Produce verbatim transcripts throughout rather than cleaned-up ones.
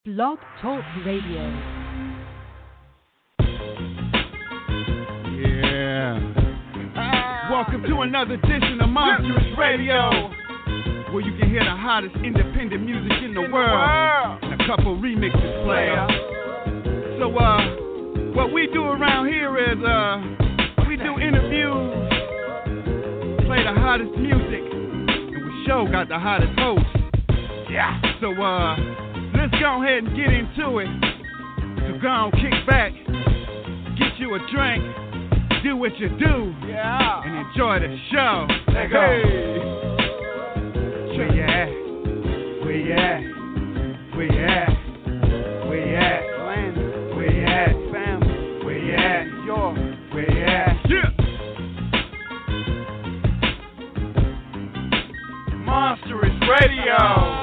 Blog Talk Radio. Yeah. Welcome to another edition of Monstrous Radio, where you can hear the hottest independent music in the, in world, the world, and a couple remixes play. So, uh, what we do around here is, uh, we do interviews, play the hottest music, and we show got the hottest hosts. Yeah. So, uh, let's go ahead and get into it. So go on, kick back, get you a drink, do what you do, yeah, and enjoy the show. Let's go. Where you at? Where you at? Where you at? Where you at? Where you at? Family. Where you at? York. Where you at? Yeah. Monstrous Radio.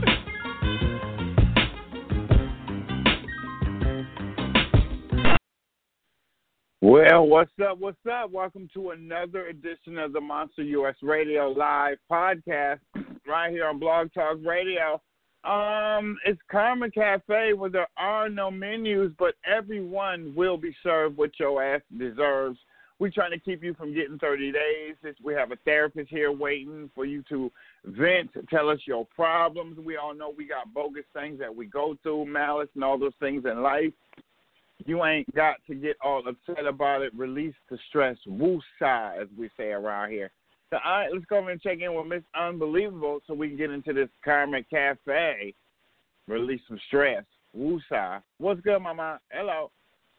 Well, what's up, what's up? Welcome to another edition of the Monster U S Radio Live podcast right here on Blog Talk Radio. Um, it's Karma Cafe where there are no menus, but everyone will be served what your ass deserves. We're trying to keep you from getting thirty days. We have a therapist here waiting for you to vent, tell us your problems. We all know we got bogus things that we go through, malice and all those things in life. You ain't got to get all upset about it. Release the stress. Woosah, as we say around here. So, all right, let's go over and check in with Miss Unbelievable so we can get into this Karma Cafe. Release some stress. Woosah. What's good, Mama? Hello.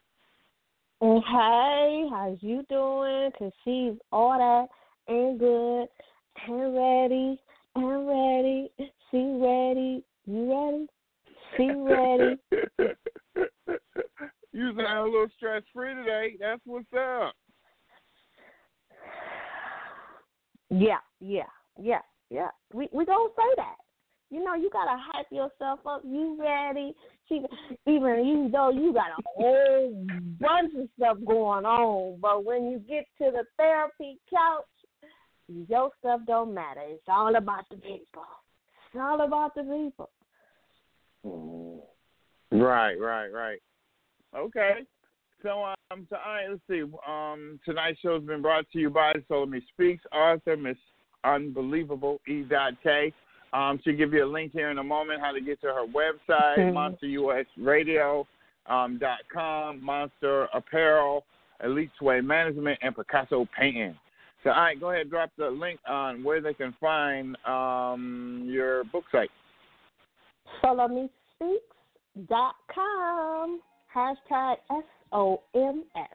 Hey, how's you doing? Conceive all that and good and ready and ready. See ready. You ready? See ready. You sound a little stress-free today. That's what's up. Yeah, yeah, yeah, yeah. We we gonna say that. You know, you gotta hype yourself up. You ready? Even you know you got a whole bunch of stuff going on, but when you get to the therapy couch, your stuff don't matter. It's all about the people. It's all about the people. Mm. Right, right, right. Okay. So, um, so all right, let's see. Um, tonight's show has been brought to you by Solomon Speaks, author, Miss Unbelievable, E. K. Um, she'll give you a link here in a moment how to get to her website, mm-hmm. monster u s radio dot com, Monster Apparel, Elite Sway Management, and Picasso Painting. So, all right, go ahead, drop the link on where they can find um, your book site. Solomon Speaks dot com. Hashtag S O M S.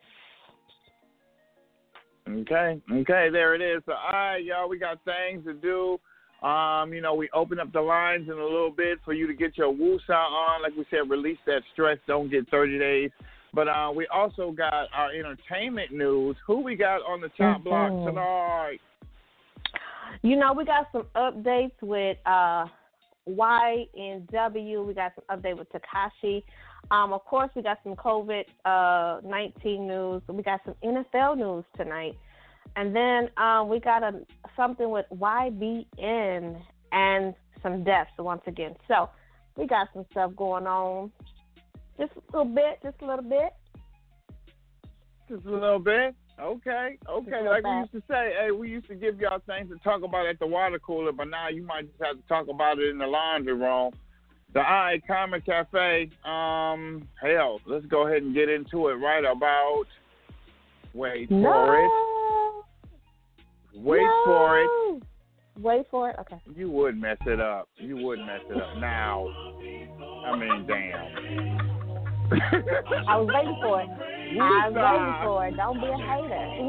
Okay, okay, there it is. So, all right, y'all, we got things to do. Um, you know, we open up the lines in a little bit for you to get your woosah on. Like we said, release that stress. Don't get thirty days. But uh, we also got our entertainment news. Who we got on the top mm-hmm. block tonight? You know, we got some updates with uh, Y N W. We got some update with Tekashi. Um, of course, we got some COVID nineteen news. We got some N F L news tonight. And then um, we got a, something with Y B N and some deaths once again. So we got some stuff going on. Just a little bit, just a little bit. Just a little bit? Okay, okay. Like we used to say, hey, we used to give y'all things to talk about at the water cooler, but now you might just have to talk about it in the laundry room. The I Karma Cafe, um, hell, let's go ahead and get into it right about, wait no. for it. Wait no. for it. Wait for it? Okay. You would mess it up. You would mess it up. Now, I mean, damn. I was waiting for it. I was waiting for it. Don't be a hater.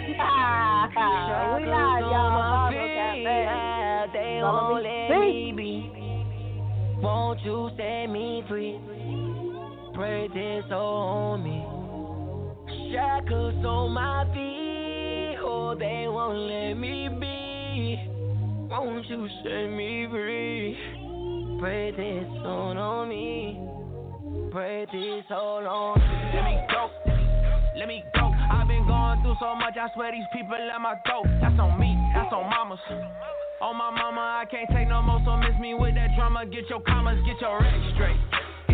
We live, y'all. Karma Cafe. They won't let me be. Won't you set me free? Pray this on me. Shackles on my feet. Oh, they won't let me be. Won't you set me free? Pray this on on me. Pray this hold on. Let me go. Let me go. I've been going through so much. I swear these people at my throat. That's on me. That's on mamas. On my mama, I can't take no more, so miss me with that drama. Get your commas, get your racks straight.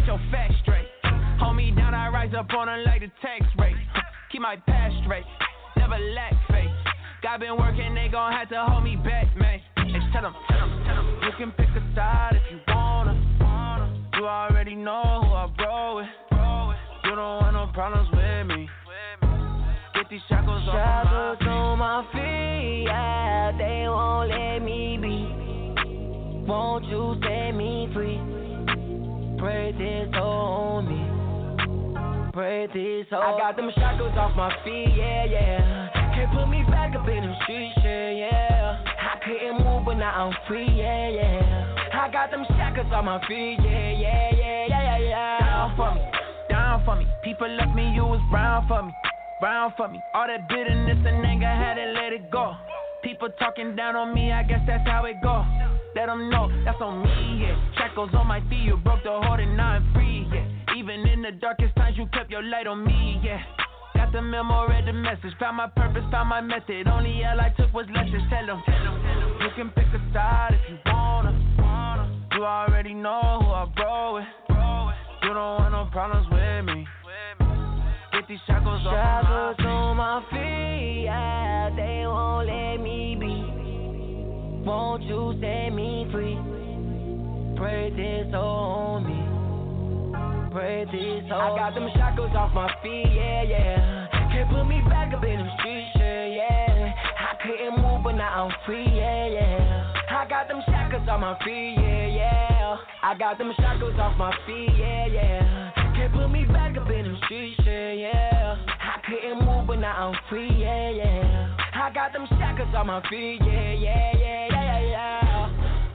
Change up on her like the tax rate. Keep my past straight, never lack faith. God been working, they gon' have to hold me back, man. Hey, tell them, tell them, tell them. You can pick a side if you wanna. You already know who I roll with. You don't want no problems with me. Get these shackles off shackles on my feet. Yeah, they won't let me be. Won't you set me free? Pray this on me. Pray this on I got them shackles off my feet, yeah, yeah. Can't put me back up in them streets, yeah, yeah. I couldn't move, but now I'm free, yeah, yeah. I got them shackles on my feet, yeah, yeah, yeah, yeah, yeah, yeah. Down for me, down for me. People left me, you was brown for me, brown for me. All that bitterness and anger, had to let it go. People talking down on me, I guess that's how it go. Let them know, that's on me, yeah. Shackles on my feet, you broke the hold and now I'm free, yeah. Even in the darkest times, you kept your light on me, yeah. Got the memo, read the message, found my purpose, found my method. Only L I took was lessons, tell them, tell them, tell them. You can pick a side if you wanna. You already know who I roll with. You don't want no problems with me. Get these shackles off shackles my on my feet, yeah, they won't let me be. Won't you set me free? Pray this on me. Pray this on I got them shackles off my feet, yeah, yeah. Can't put me back up in them streets, yeah, yeah. I couldn't move, but now I'm free, yeah, yeah. I got them shackles on my feet, yeah, yeah. I got them shackles off my feet, yeah, yeah. Can't put me back up in them streets, yeah, yeah. I couldn't move, but now I'm free, yeah, yeah. I got them shackles on my feet, yeah, yeah, yeah, yeah, yeah.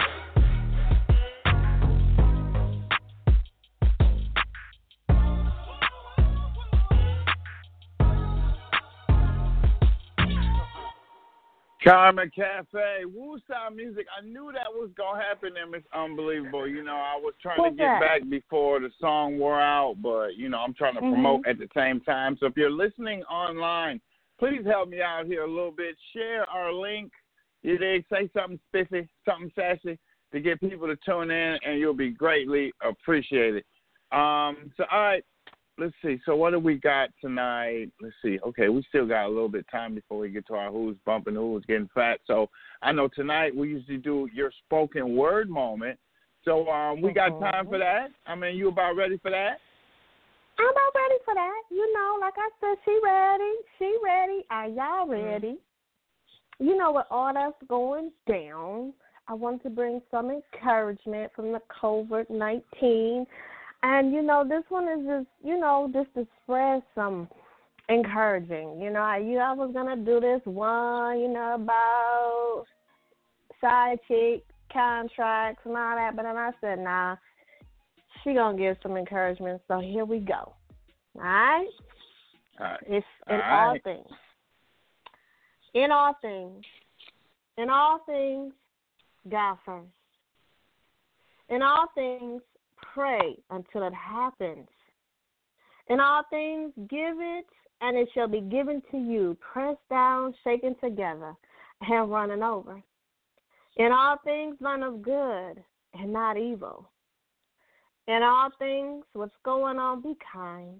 Karma Cafe, Woosah Music. I knew that was going to happen, and it's unbelievable. You know, I was trying What's to get that? back before the song wore out, but, you know, I'm trying to Mm-hmm. promote at the same time. So if you're listening online, please help me out here a little bit. Share our link. You dig? Say something spiffy, something sassy to get people to tune in, and you'll be greatly appreciated. Um, so, all right. Let's see. So what do we got tonight? Let's see. Okay, we still got a little bit of time before we get to our Who's Bumping, Who's Getting Fat. So I know tonight we usually do your spoken word moment. So um, we got time for that. I mean, you about ready for that? I'm about ready for that. You know, like I said, she ready. She ready. Are y'all ready? Mm-hmm. You know, with all that's going down, I want to bring some encouragement from the COVID nineteen. And, you know, this one is just, you know, just to spread some encouraging. You know, I, you, I was going to do this one, you know, about side chick contracts and all that. But then I said, nah, she going to give some encouragement. So here we go. All right? All right. It's in all, all right. things. In all things. In all things, God first. In all things, pray until it happens. In all things, give it, and it shall be given to you, pressed down, shaken together, and running over. In all things, learn of good and not evil. In all things, what's going on, be kind.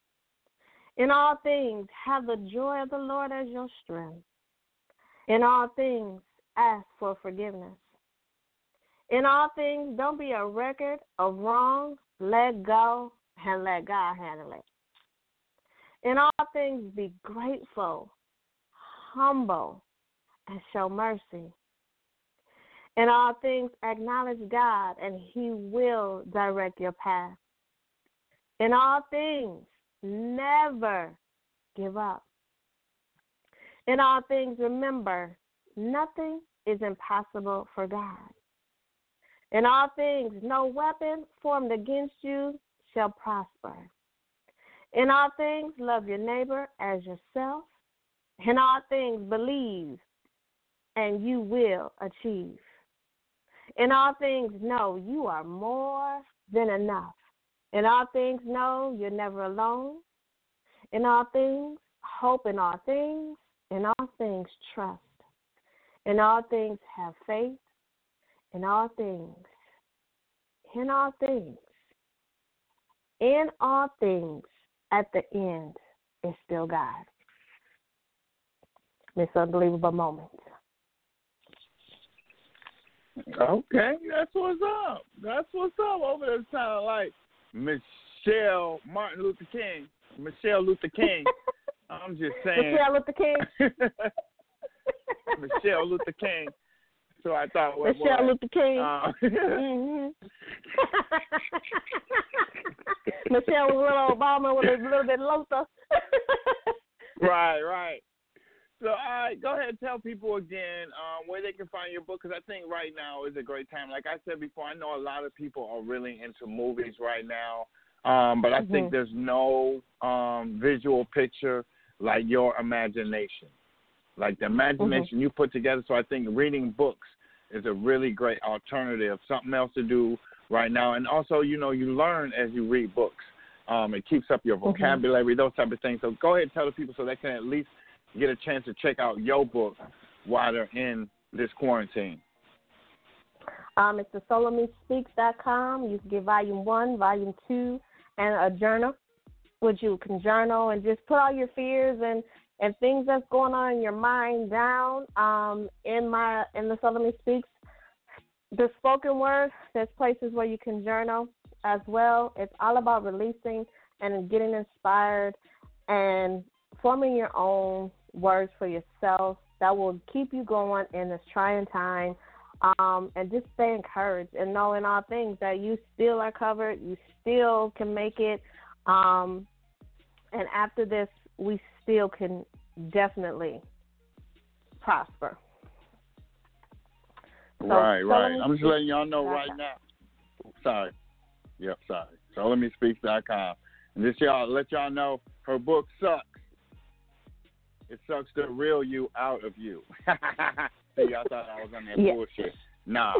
In all things, have the joy of the Lord as your strength. In all things, ask for forgiveness. In all things, don't be a record of wrong. Let go and let God handle it. In all things, be grateful, humble, and show mercy. In all things, acknowledge God, and He will direct your path. In all things, never give up. In all things, remember, nothing is impossible for God. In all things, no weapon formed against you shall prosper. In all things, love your neighbor as yourself. In all things, believe, and you will achieve. In all things, know you are more than enough. In all things, know you're never alone. In all things, hope. In all things, in all things, trust. In all things, have faith. In all things, in all things, in all things, at the end, it's still God. It's unbelievable moment. Okay, that's what's up. That's what's up. Over there sounding like Michelle Martin Luther King. Michelle Luther King. I'm just saying. Michelle Luther King. Michelle Luther King. So I thought what Michelle was. Luther King. Uh, mm-hmm. Michelle was a little Obama with a little bit Luther. Right, right. So, all right, go ahead and tell people again um, where they can find your book, because I think right now is a great time. Like I said before, I know a lot of people are really into movies right now, um, but I mm-hmm. think there's no um, visual picture like your imagination, like the imagination mm-hmm. you put together. So I think reading books is a really great alternative, something else to do right now. And also, you know, you learn as you read books. Um, it keeps up your vocabulary, mm-hmm. those type of things. So go ahead and tell the people so they can at least get a chance to check out your book while they're in this quarantine. Um, it's the soul of me speaks dot com. You can get volume one, volume two, and a journal, which you can journal and just put all your fears and, and things that's going on in your mind down. Um, in my in the Soul of Me Speaks, the spoken word, there's places where you can journal as well. It's all about releasing and getting inspired and forming your own words for yourself that will keep you going in this trying time, um, and just stay encouraged and know in all things that you still are covered, you still can make it, um, and after this, we still can definitely prosper. So, right, so right. I'm just letting y'all know right now. Sorry. Yep, sorry. So let me speak dot com. And this y'all let y'all know her book sucks. It sucks the real you out of you. See, y'all thought I was on that yeah. bullshit. Nah.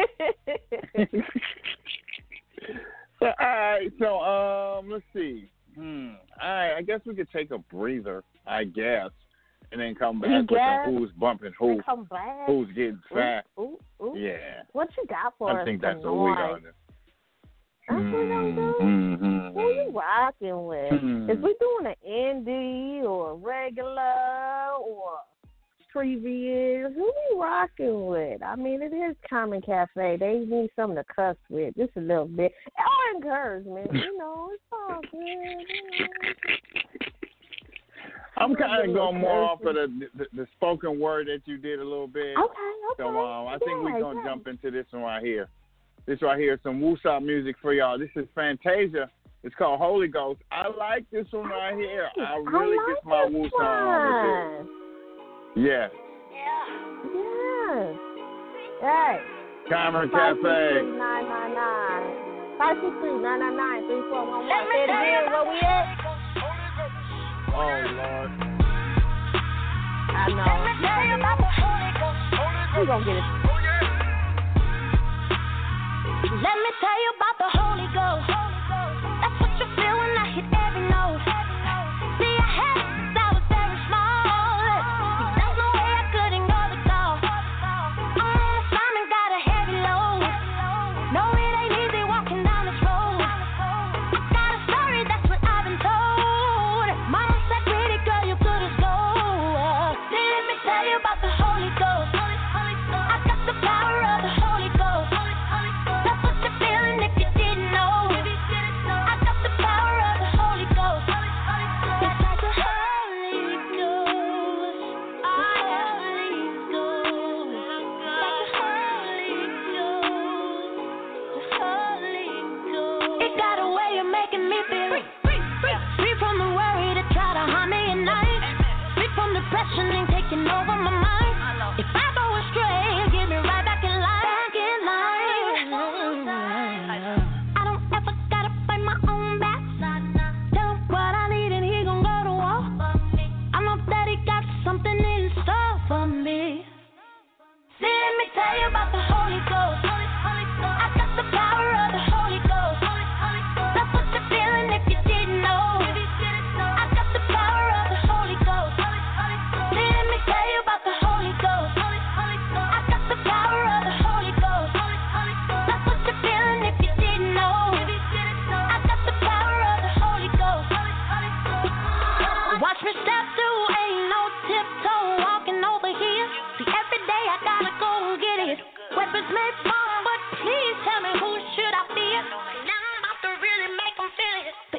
So, all right. So, um, let's see. Hmm. All right. I guess we could take a breather, I guess, and then come back with some who's bumping who, who's getting fat. Ooh, ooh, ooh. Yeah. What you got for I us? think that's tonight? what we got. That's what we gonna do. Mm-hmm. Who you rocking with? Mm-hmm. Is we doing an indie or a regular or previous? Who we rocking with? I mean, it is Common Cafe. They need something to cuss with, just a little bit. Or encouragement, you know. It's all good. You know. I'm kind of going more off of the, the the spoken word that you did a little bit. Okay, okay. So um, I think yeah, we're gonna yeah. jump into this one right here. This right here is some Woosop music for y'all. This is Fantasia. It's called Holy Ghost. I like this one right here. I really I like get my this Woosop on with this. Yes. Yes. Hey. Cameron Cafe. nine nine nine. five six three, nine nine nine, three four one one. Say it again. Where we at? Oh, Lord. I know. We gonna get it. Let me tell you about the Holy Ghost. That's what you feel when I hit every note. See, I had it since I was very small. There's no way I could ignore the call. I'm on assignment, got a heavy load. No, it ain't easy walking down this road. I got a story, that's what I've been told. Mama said, pretty girl, you good as gold. See, let me tell you about the Holy Ghost. I got the power of the Holy Ghost. That's what you're feeling if you didn't know. I got the power of the Holy Ghost. It's like the Holy Ghost. I Holy Ghost. Like the Holy Ghost. The Holy Ghost. It got a way of making me feel free, free, free from the worry that try to harm me at night. Free from depression and taking over my mind. If I go astray, get me right back in line. Back in line. I don't ever gotta fight my own back. Tell him what I need and he gon' go to war. I know that he got something in store for me. See, let me tell you about the Holy Ghost. I got the power of the Holy Ghost. That's what you're feeling if you didn't know. I got the power of the Holy Ghost. See, let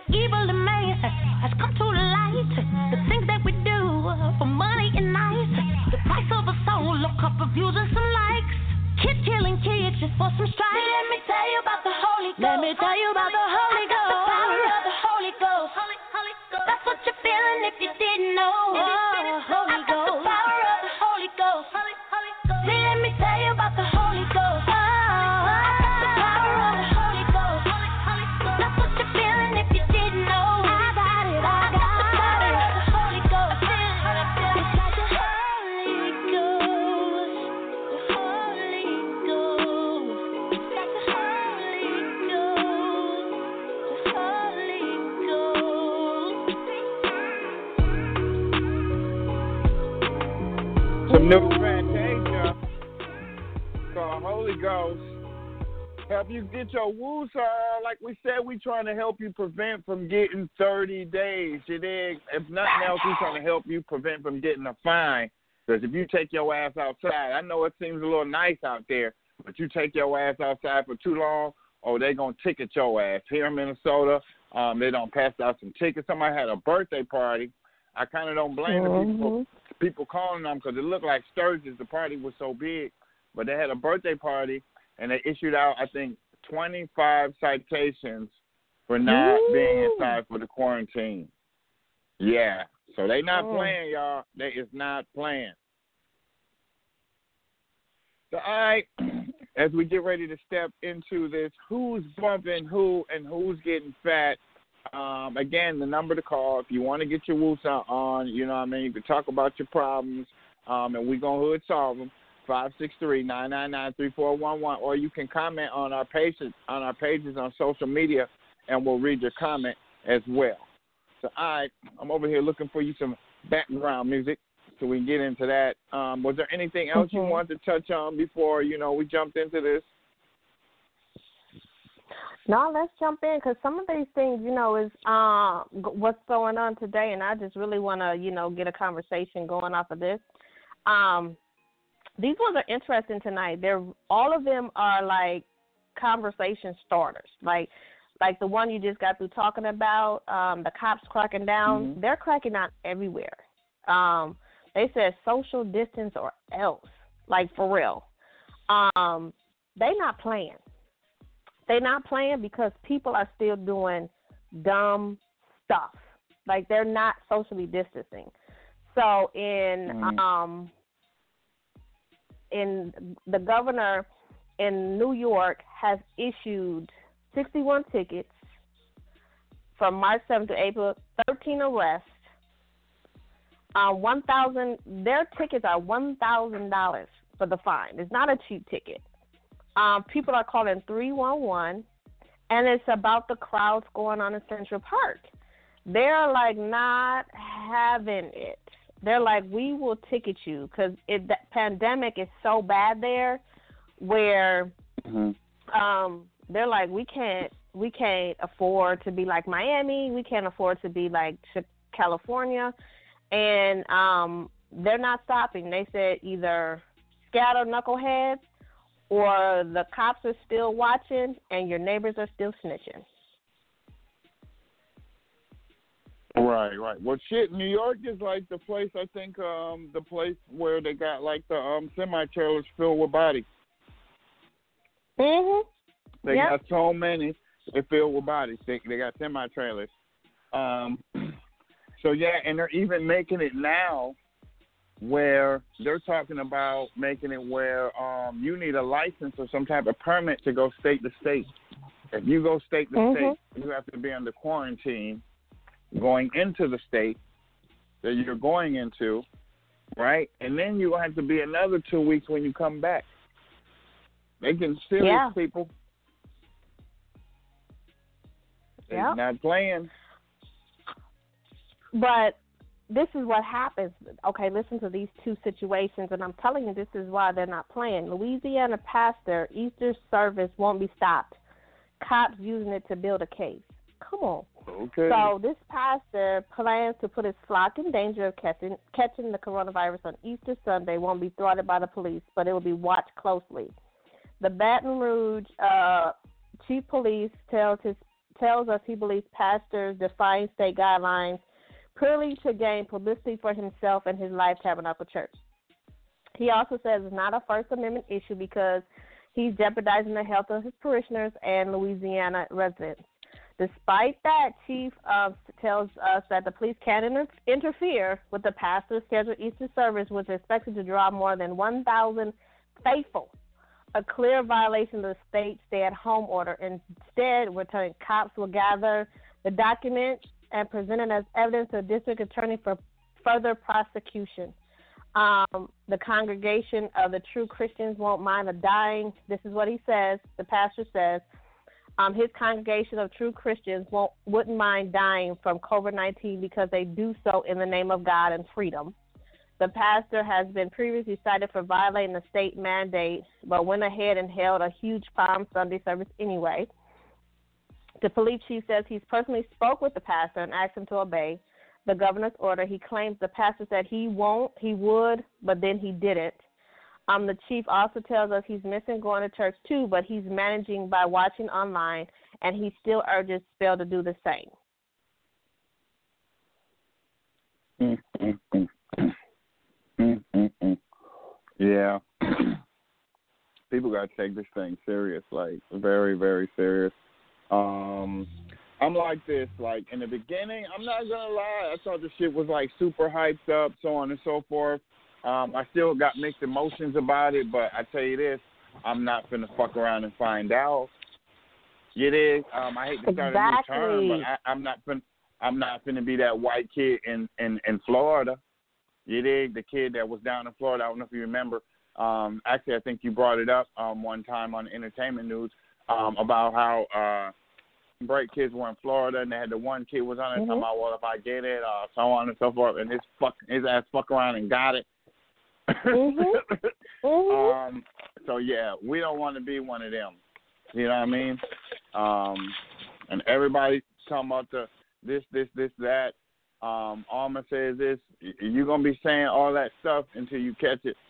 evil in me has come to light. The things that we do for money and nice. The price of a soul, a couple views and some likes. Kids killing kids just for some strikes. Let me tell you about the Holy Ghost. Let me tell you about the Holy Ghost. The power of the Holy Ghost. Holy, Holy Ghost. That's what you're feeling if you didn't know. Holy Ghost. The power of the Holy Ghost. Holy, Holy Ghost. See, let me tell you about the Holy Ghost. The power of the Holy Ghost. Holy, Holy Ghost. That's what you're feeling if you didn't know. I got it. I got the power of the Holy Ghost. It's like the Holy Ghost. The Holy Ghost. It's like the Holy Ghost. The Holy Ghost. Some new Fantasia called Holy Ghost. Help you get your woos on. Like we said, we trying to help you prevent from getting thirty days. You dig? If nothing else, we trying to help you prevent from getting a fine. Because if you take your ass outside, I know it seems a little nice out there, but you take your ass outside for too long, oh, they going to ticket your ass. Here in Minnesota, um, they don't pass out some tickets. Somebody had a birthday party. I kind of don't blame Mm-hmm. the people people calling them because it looked like Sturgis. The party was so big. But they had a birthday party, and they issued out, I think, twenty-five citations for not Ooh. being inside for the quarantine. Yeah. So they not Mm. playing, y'all. They is not playing. So, all right, as we get ready to step into this, who's bumping who and who's getting fat, um, again, the number to call if you want to get your woosah on, you know what I mean? You can talk about your problems, um, and we're going to hood solve them. five six three, nine nine nine, three four one one, or you can comment on our pages on our pages on social media, and we'll read your comment as well. So, all right, I'm over here looking for you some background music so we can get into that. Um, was there anything else Mm-hmm. you wanted to touch on before, you know, we jumped into this? No, let's jump in because some of these things, you know, is uh, g- what's going on today, and I just really want to, you know, get a conversation going off of this. Um, these ones are interesting tonight. They're all of them are like conversation starters, like like the one you just got through talking about. Um, the cops cracking down. Mm-hmm. They're cracking down everywhere. Um, they said social distance or else, like for real. Um, they not playing. They're not playing because people are still doing dumb stuff. Like they're not socially distancing. So in Mm. um in the governor in New York has issued sixty-one tickets from March seventh to April, thirteen arrests. Uh, one thousand. Their tickets are one thousand dollars for the fine. It's not a cheap ticket. Um, people are calling three one one, and it's about the crowds going on in Central Park. They're like not having it. They're like, we will ticket you because the pandemic is so bad there, where Mm-hmm. um, they're like, we can't, we can't afford to be like Miami. We can't afford to be like California, and um, they're not stopping. They said either scatter knuckleheads, or the cops are still watching and your neighbors are still snitching. Right, right. Well, shit, New York is like the place, I think, um, the place where they got like the um, semi-trailers filled with bodies. Mm-hmm. They Yep. got so many, they filled with bodies. They, they got semi-trailers. Um, so, yeah, and they're even making it now where they're talking about making it where um, you need a license or some type of permit to go state to state. If you go state to Mhm. state, you have to be under quarantine going into the state that you're going into, right? And then you have to be another two weeks when you come back. They can serious Yeah. people. They're Yep. not playing. But this is what happens. Okay, listen to these two situations, and I'm telling you, this is why they're not playing. Louisiana pastor, Easter service won't be stopped. Cops using it to build a case. Come on. Okay. So this pastor plans to put his flock in danger of catching, catching the coronavirus on Easter Sunday. Won't be thwarted by the police, but it will be watched closely. The Baton Rouge uh, chief police tells his tells us he believes pastors defying state guidelines purely to gain publicity for himself and his Life Tabernacle Church. He also says it's not a First Amendment issue because he's jeopardizing the health of his parishioners and Louisiana residents. Despite that, Chief uh, tells us that the police can inter- interfere with the pastor's scheduled Easter service, which is expected to draw more than one thousand faithful, a clear violation of the state stay-at-home order. Instead, we're telling cops will gather the documents and present it as evidence to the district attorney for further prosecution. Um, the congregation of the true Christians won't mind a dying. This is what he says, the pastor says. Um, his congregation of true Christians won't, wouldn't mind dying from COVID nineteen because they do so in the name of God and freedom. The pastor has been previously cited for violating the state mandate, but went ahead and held a huge Palm Sunday service anyway. The police chief says he's personally spoke with the pastor and asked him to obey the governor's order. He claims the pastor said he won't, he would, but then he didn't. Um, the chief also tells us he's missing going to church too, but he's managing by watching online, and he still urges Spell to do the same. Mm-hmm. Mm-hmm. Yeah. People got to take this thing serious, like very, very serious. Um, I'm like this, like in the beginning, I'm not going to lie, I thought the shit was like super hyped up, so on and so forth. Um, I still got mixed emotions about it, but I tell you this, I'm not finna fuck around and find out. You dig? Um, I hate to start exactly. a new term, but I, I'm not finna, I'm not finna be that white kid in, in, in Florida. You dig? The kid that was down in Florida. I don't know if you remember. Um, actually, I think you brought it up um, one time on the entertainment news um, about how uh, bright kids were in Florida, and they had the one kid was on it mm-hmm. talking about, well, if I get it, uh, so on and so forth, and his fuck his ass fuck around and got it. Mm-hmm. Mm-hmm. um, so yeah, we don't want to be one of them. You know what I mean? Um, and everybody talking about the this, this, this, that. Um, all I'm gonna say is this: you're gonna be saying all that stuff until you catch it,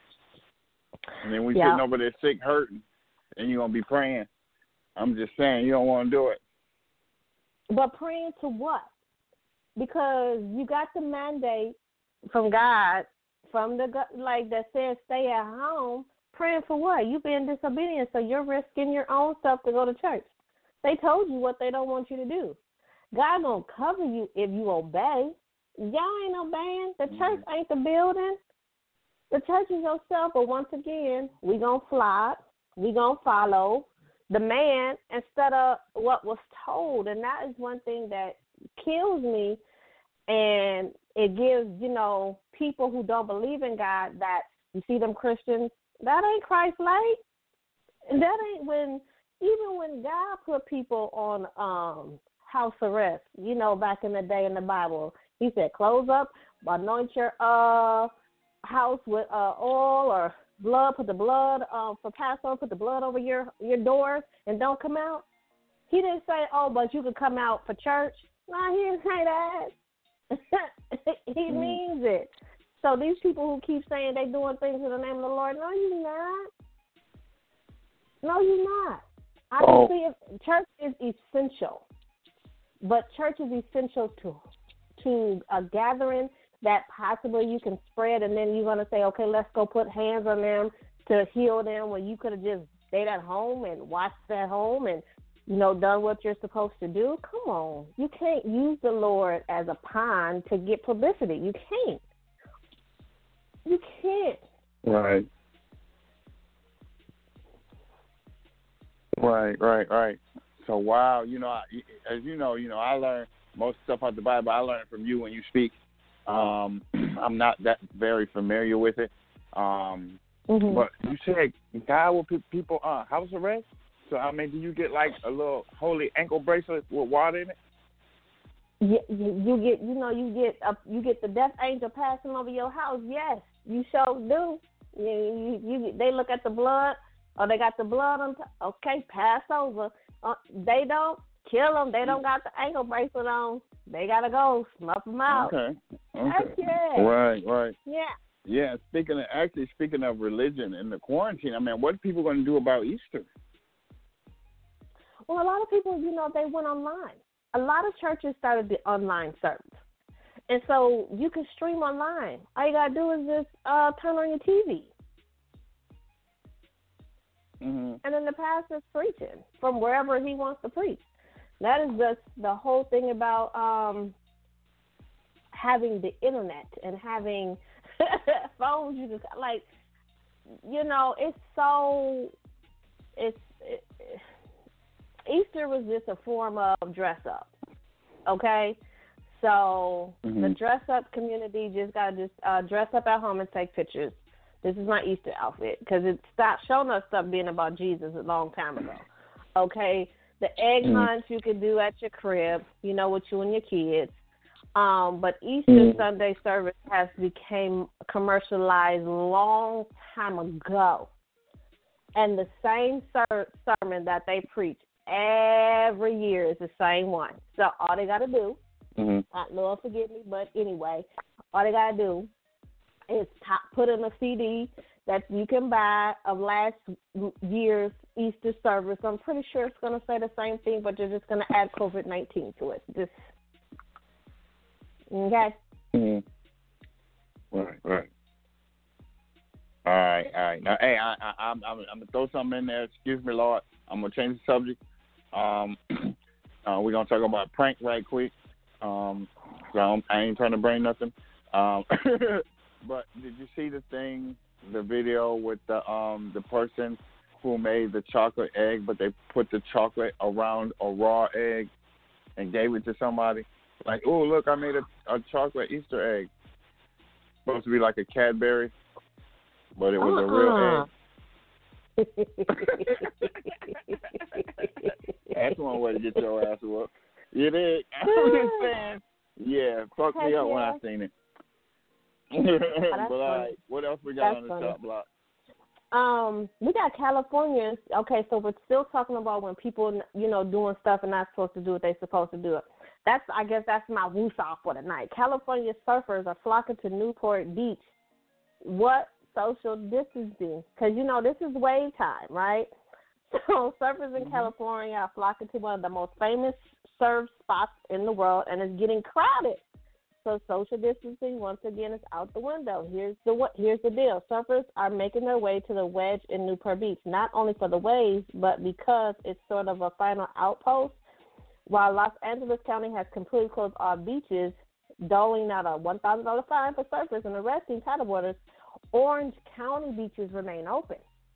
and then we yeah. sitting over there sick, hurting, and you're gonna be praying. I'm just saying, you don't want to do it. But praying to what? Because you got the mandate from God. From the like that says stay at home, praying for what? You being disobedient, so you're risking your own stuff to go to church. They told you what they don't want you to do. God gonna cover you if you obey. Y'all ain't obeying. The church ain't the building. The church is yourself. But once again, we gonna fly. We gonna follow the man instead of what was told, and that is one thing that kills me. And it gives, you know, people who don't believe in God that, you see them Christians, that ain't Christ-like. That ain't when, even when God put people on um, house arrest, you know, back in the day in the Bible, he said, close up, anoint your uh, house with uh, oil or blood, put the blood uh, for Passover, put the blood over your, your doors and don't come out. He didn't say, oh, but you could come out for church. No, he didn't say that. He means it. So these people who keep saying they doing things in the name of the Lord, no, you're not. No, you're not. I oh. can see it. Church is essential, but church is essential to to a gathering that possibly you can spread, and then you're gonna say, okay, let's go put hands on them to heal them, when you could have just stayed at home and watched at home and, you know, done what you're supposed to do. Come on. You can't use the Lord as a pawn to get publicity. You can't. You can't. Right. Right, right, right. So, wow, you know, I, as you know, you know, I learned most stuff out the Bible. I learned from you when you speak. Um, I'm not that very familiar with it. Um, mm-hmm. But you said God will put people on house arrest? So, I mean, do you get like a little holy ankle bracelet with water in it? You, you, you get, you know, you get a, you get the death angel passing over your house. Yes, you sure do. You, you, you they look at the blood, or they got the blood on top. Okay, pass over. Uh, they don't kill them. They don't got the ankle bracelet on. They gotta go snuff them out. Okay. Okay. Heck yeah. Right. Right. Yeah. Yeah. Speaking of actually speaking of religion and the quarantine, I mean, what are people going to do about Easter? Well, a lot of people, you know, they went online. A lot of churches started the online service. And so you can stream online. All you got to do is just uh, turn on your T V. Mm-hmm. And then the pastor's preaching from wherever he wants to preach. That is just the whole thing about um, having the internet and having phones. You just, like, you know, it's so, it's, it, Easter was just a form of dress up, okay? So mm-hmm. the dress up community just got to just uh, dress up at home and take pictures. This is my Easter outfit because it stopped showing us stuff being about Jesus a long time ago, okay? The egg mm-hmm. hunt you can do at your crib, you know, with you and your kids. Um, but Easter mm-hmm. Sunday service has became commercialized long time ago. And the same ser- sermon that they preach every year is the same one. So all they got to do, mm-hmm. uh, Lord forgive me, but anyway, all they got to do is top, put in a C D that you can buy of last year's Easter service. I'm pretty sure it's going to say the same thing, but you're just going to add COVID nineteen to it. Just okay. Mm-hmm. Right, right. All right, all right. Now, hey, I, I, I'm, I'm, I'm gonna throw something in there. Excuse me, Lord. I'm gonna change the subject. Um, uh, we're gonna talk about prank right quick. Um, so I ain't trying to bring nothing. Um, but did you see the thing, the video with the um the person who made the chocolate egg, but they put the chocolate around a raw egg and gave it to somebody? Like, oh, look, I made a, a chocolate Easter egg. Supposed to be like a Cadbury, but it was uh-uh. a real egg. That's one way to get your ass whooped. You did. I'm just saying. Yeah, fucked me up yeah. when I seen it. Oh, but all right, what else we got that's on the funny. top block? Um, we got Californians. Okay, so we're still talking about when people, you know, doing stuff and not supposed to do what they're supposed to do. That's, I guess, that's my woosah for the night. California surfers are flocking to Newport Beach. What social distancing? Because you know this is wave time, right? So surfers in mm-hmm. California are flocking to one of the most famous surf spots in the world, and it's getting crowded. So social distancing once again is out the window. Here's the here's the deal: surfers are making their way to the Wedge in Newport Beach, not only for the waves, but because it's sort of a final outpost. While Los Angeles County has completely closed all beaches, doling out a one thousand dollars fine for surfers and arresting paddleboarders, Orange County beaches remain open.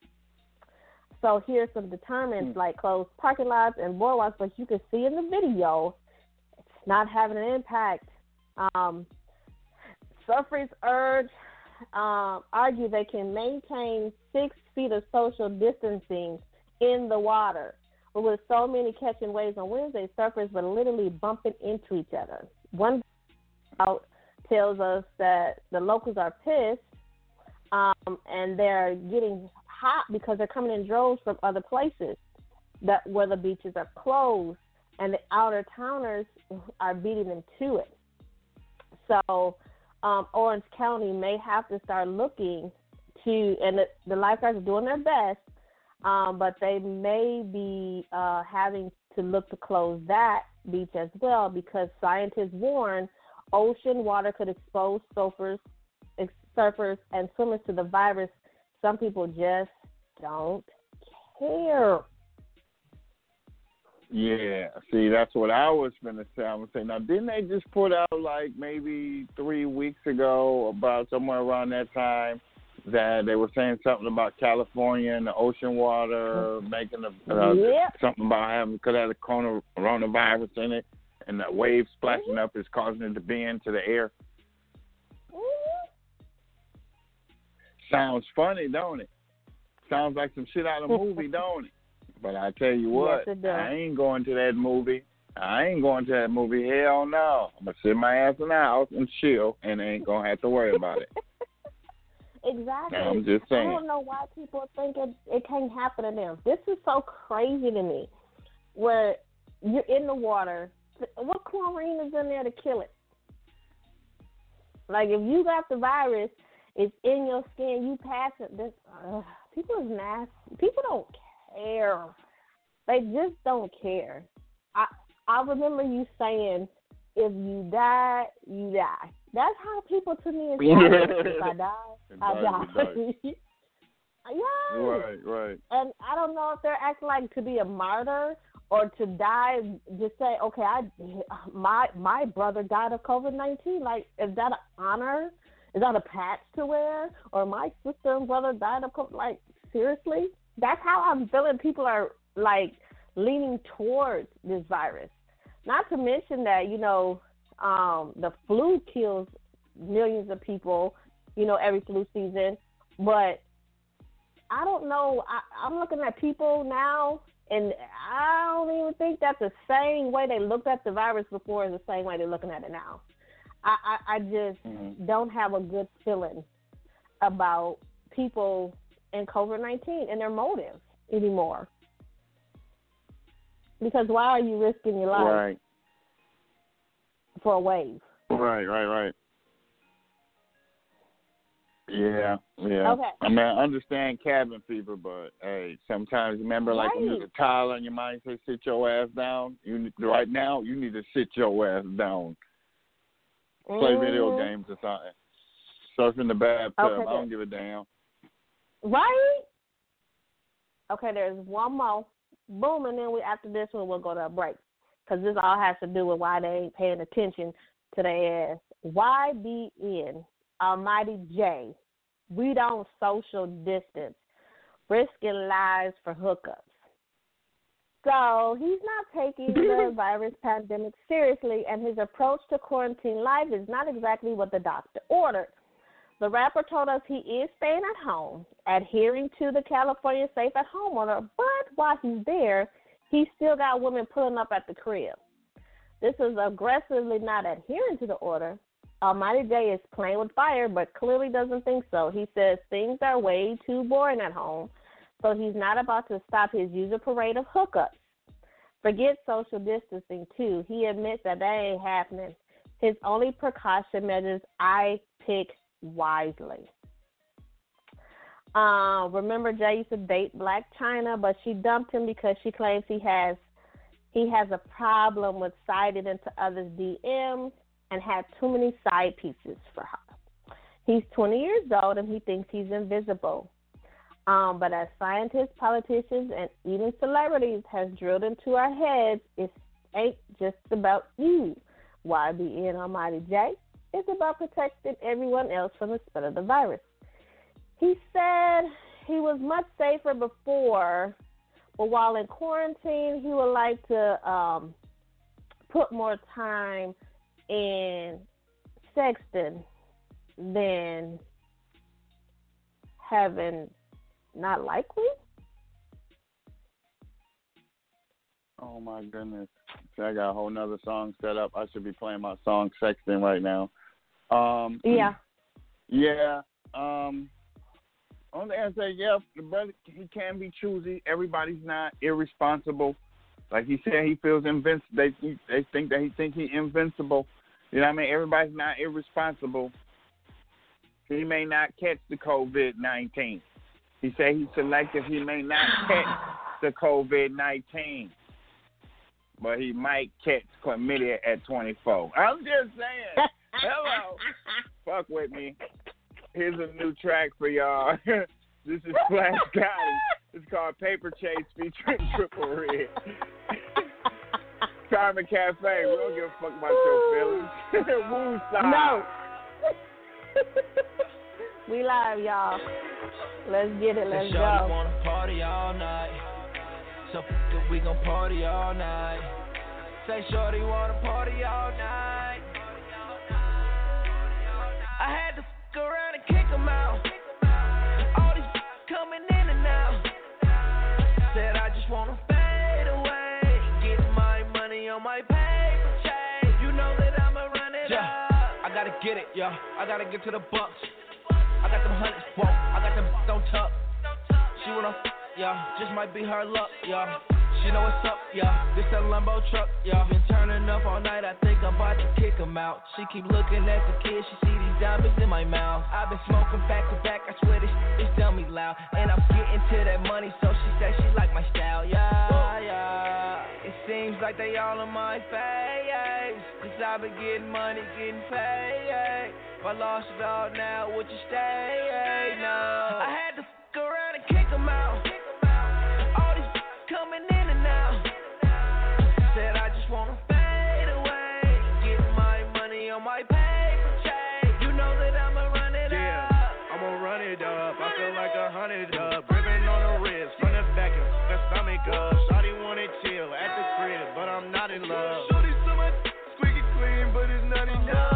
So here's some determinants mm. like closed parking lots and boardwalks, but you can see in the video it's not having an impact. Um, surfers urge, um, argue they can maintain six feet of social distancing in the water. But with so many catching waves on Wednesday, surfers were literally bumping into each other. One out tells us that the locals are pissed um, and they're getting hot because they're coming in droves from other places that where the beaches are closed, and the outer towners are beating them to it. So um, Orange County may have to start looking to, and the, the lifeguards are doing their best, um, but they may be uh, having to look to close that beach as well because scientists warn ocean water could expose surfers, surfers and swimmers to the virus. Some people just don't care. Yeah, see, that's what I was going to say. I was saying, now, didn't they just put out, like, maybe three weeks ago, about somewhere around that time, that they were saying something about California and the ocean water, making a, uh, yep. something about having, could have a coronavirus in it, and the waves splashing mm-hmm. up is causing it to bend to the air? Mm-hmm. Sounds funny, don't it? Sounds like some shit out of a movie, don't it? But I tell you what, yes, it does. I ain't going to that movie. I ain't going to that movie. Hell no. I'm going to sit my ass in the house and chill and ain't going to have to worry about it. Exactly. I'm just saying. I don't know why people think it, it can't happen to them. This is so crazy to me where you're in the water. What chlorine is in there to kill it? Like if you got the virus, it's in your skin, you pass it. This, uh, people is nasty. People don't care. They just don't care. I I remember you saying, if you die, you die. That's how people to me is. If I die, I die. Yeah. Right, right. And I don't know if they're acting like to be a martyr or to die, just say, okay, I my my brother died of COVID nineteen. Like, is that an honor? Is that a patch to wear? Or my sister and brother died of COVID? Like, seriously? That's how I'm feeling people are, like, leaning towards this virus. Not to mention that, you know, um, the flu kills millions of people, you know, every flu season. But I don't know. I, I'm looking at people now, and I don't even think that the same way they looked at the virus before is the same way they're looking at it now. I, I, I just mm-hmm. don't have a good feeling about people in COVID nineteen and their motives anymore. Because why are you risking your life right. for a wave? Right, right, right. Yeah, yeah. Okay. I mean, I understand cabin fever, but hey, sometimes remember, like right. when there's a towel on your mind, say sit your ass down. You right now, you need to sit your ass down. Mm-hmm. Play video games or something. Surf in the bathtub. Okay, I don't give a damn. Right. Okay, there's one more. Boom, and then we after this one we'll go to a break, because this all has to do with why they ain't paying attention to their ass. Y B N, Almighty J, we don't social distance, risking lives for hookups. So he's not taking the virus pandemic seriously, and his approach to quarantine life is not exactly what the doctor ordered. The rapper told us he is staying at home, adhering to the California Safe at Home order, but while he's there, he still got women pulling up at the crib. This is aggressively not adhering to the order. Almighty J is playing with fire, but clearly doesn't think so. He says things are way too boring at home, so he's not about to stop his usual parade of hookups. Forget social distancing, too. He admits that that ain't happening. His only precaution measures, I pick wisely. Uh, remember, Jay used to date Black China, but she dumped him because she claims he has he has a problem with sliding into others' D Ms and had too many side pieces for her. He's twenty years old and he thinks he's invisible. Um, but as scientists, politicians, and even celebrities has drilled into our heads, it ain't just about you. Y B N Almighty J. It's about protecting everyone else from the spread of the virus. He said he was much safer before, but while in quarantine, he would like to um, put more time in sexting than having not likely. Oh, my goodness. See, I got a whole nother song set up. I should be playing my song Sexting right now. Um, yeah. Yeah. Um, only I say, yeah, the brother, he can be choosy. Everybody's not irresponsible. Like he said, he feels invincible. They, they think that he think he invincible. You know what I mean? Everybody's not irresponsible. He may not catch the COVID nineteen. He said he's selective. He may not catch the COVID nineteen. But he might catch chlamydia at twenty-four. I'm just saying. Hello. Fuck with me. Here's a new track for y'all. This is Flash Gotti. It's called Paper Chase featuring Triple Red. Carmen Cafe. We don't give a fuck about your feelings. Woo side. No. We live, y'all. Let's get it. Let's go. Wanna party all night. So f- it, we gon' party all night. Say shorty wanna party all night. I had to f*** around and kick 'em out. All these f- coming in and out. Said I just wanna fade away. Get my money on my paper chase. You know that I'ma run it yeah. up. I gotta get it, yeah. I gotta get to the bucks. I got them hundreds, whoa. I got them don't tuck. She wanna f- yeah, just might be her luck, yeah. She you know what's up, yeah. This a Lambo truck, yeah. Been turning up all night, I think I'm about to kick him out. She keep looking at the kid, she see these diamonds in my mouth. I've been smoking back to back, I swear this shit is dummy loud. And I'm getting to that money, so she said she like my style, yeah, yeah. It seems like they all on my face, cause I've been getting money, getting paid. If I lost it all now, would you stay? No. I had to fuck around and kick him out. All these coming in and out. Said I just wanna fade away. Get my money on my paper chase. You know that I'ma run it yeah, up. I'ma run it up. I feel like a hundred up. Ribbon on the wrist, run it back and fuck her stomach up. Shawty wanna chill at the crib, but I'm not in love. Shorty so much squeaky clean, but it's not enough.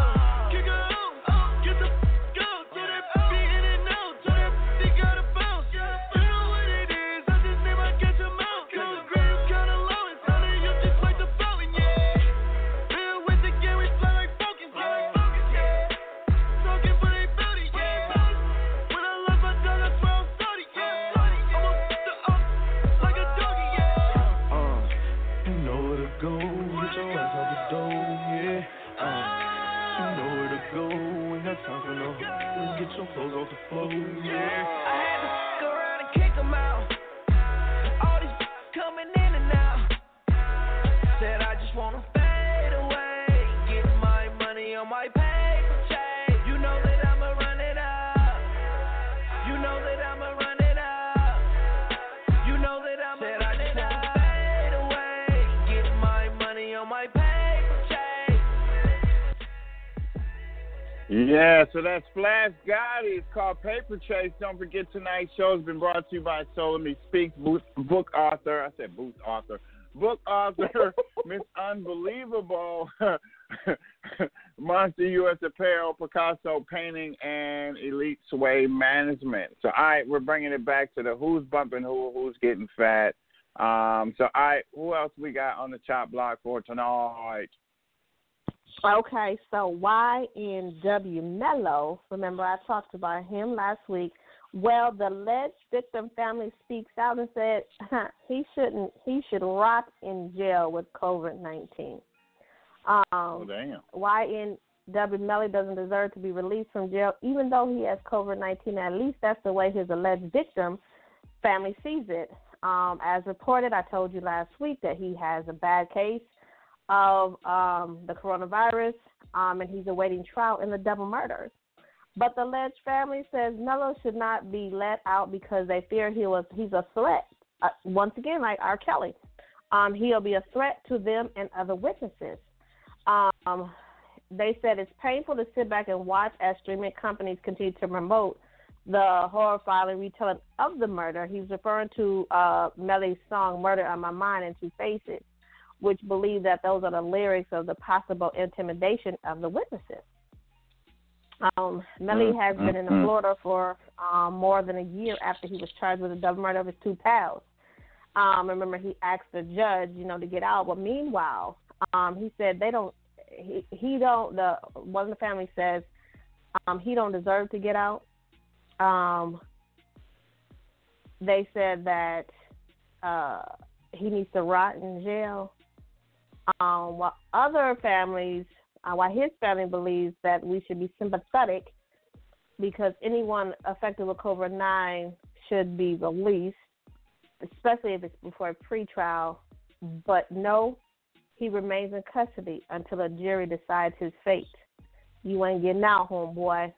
Clothes off the floor, yeah. I had to fuck around and kick him out. All these coming in and out. Said I just wanna fade away. Get my money on my paper chase. You know that I'ma run it up. You know that I'ma run it up. You know that I'ma Said run I just it wanna up. Fade away. Get my money on my paper chase. Yeah, so that's Flash Gotti. It's called Paper Chase. Don't forget tonight's show has been brought to you by Soul Me Speaks book, book author. I said booth author. Book author, Miss Unbelievable, Monster U S Apparel, Picasso Painting, and Elite Sway Management. So, all right, we're bringing it back to the who's bumping who, who's getting fat. Um, so, all right, who else we got on the chop block for tonight? Okay, so Y N W Mello, remember I talked about him last week. Well, the alleged victim family speaks out and said he shouldn't, he should rot in jail with COVID nineteen. Um, oh, damn. Y N W Mello doesn't deserve to be released from jail, even though he has COVID nineteen. At least that's the way his alleged victim family sees it. Um, as reported, I told you last week that he has a bad case of um, the coronavirus, um, and he's awaiting trial in the double murders. But the alleged family says Mello should not be let out because they fear he was he's a threat. Uh, once again, like R. Kelly, um, he'll be a threat to them and other witnesses. Um, they said it's painful to sit back and watch as streaming companies continue to promote the horrifying retelling of the murder. He's referring to uh, Melly's song "Murder on My Mind" and "Two Faces," which believe that those are the lyrics of the possible intimidation of the witnesses. Um, Melly has been in Florida for um, more than a year after he was charged with the double murder of his two pals. Um, remember, he asked the judge, you know, to get out. But meanwhile, um, he said they don't. He, he don't. The one of the family says um, he don't deserve to get out. Um, they said that uh, he needs to rot in jail. Um, while other families, uh, while his family believes that we should be sympathetic because anyone affected with COVID nineteen should be released, especially if it's before a pretrial. But no, he remains in custody until a jury decides his fate. You ain't getting out, homeboy.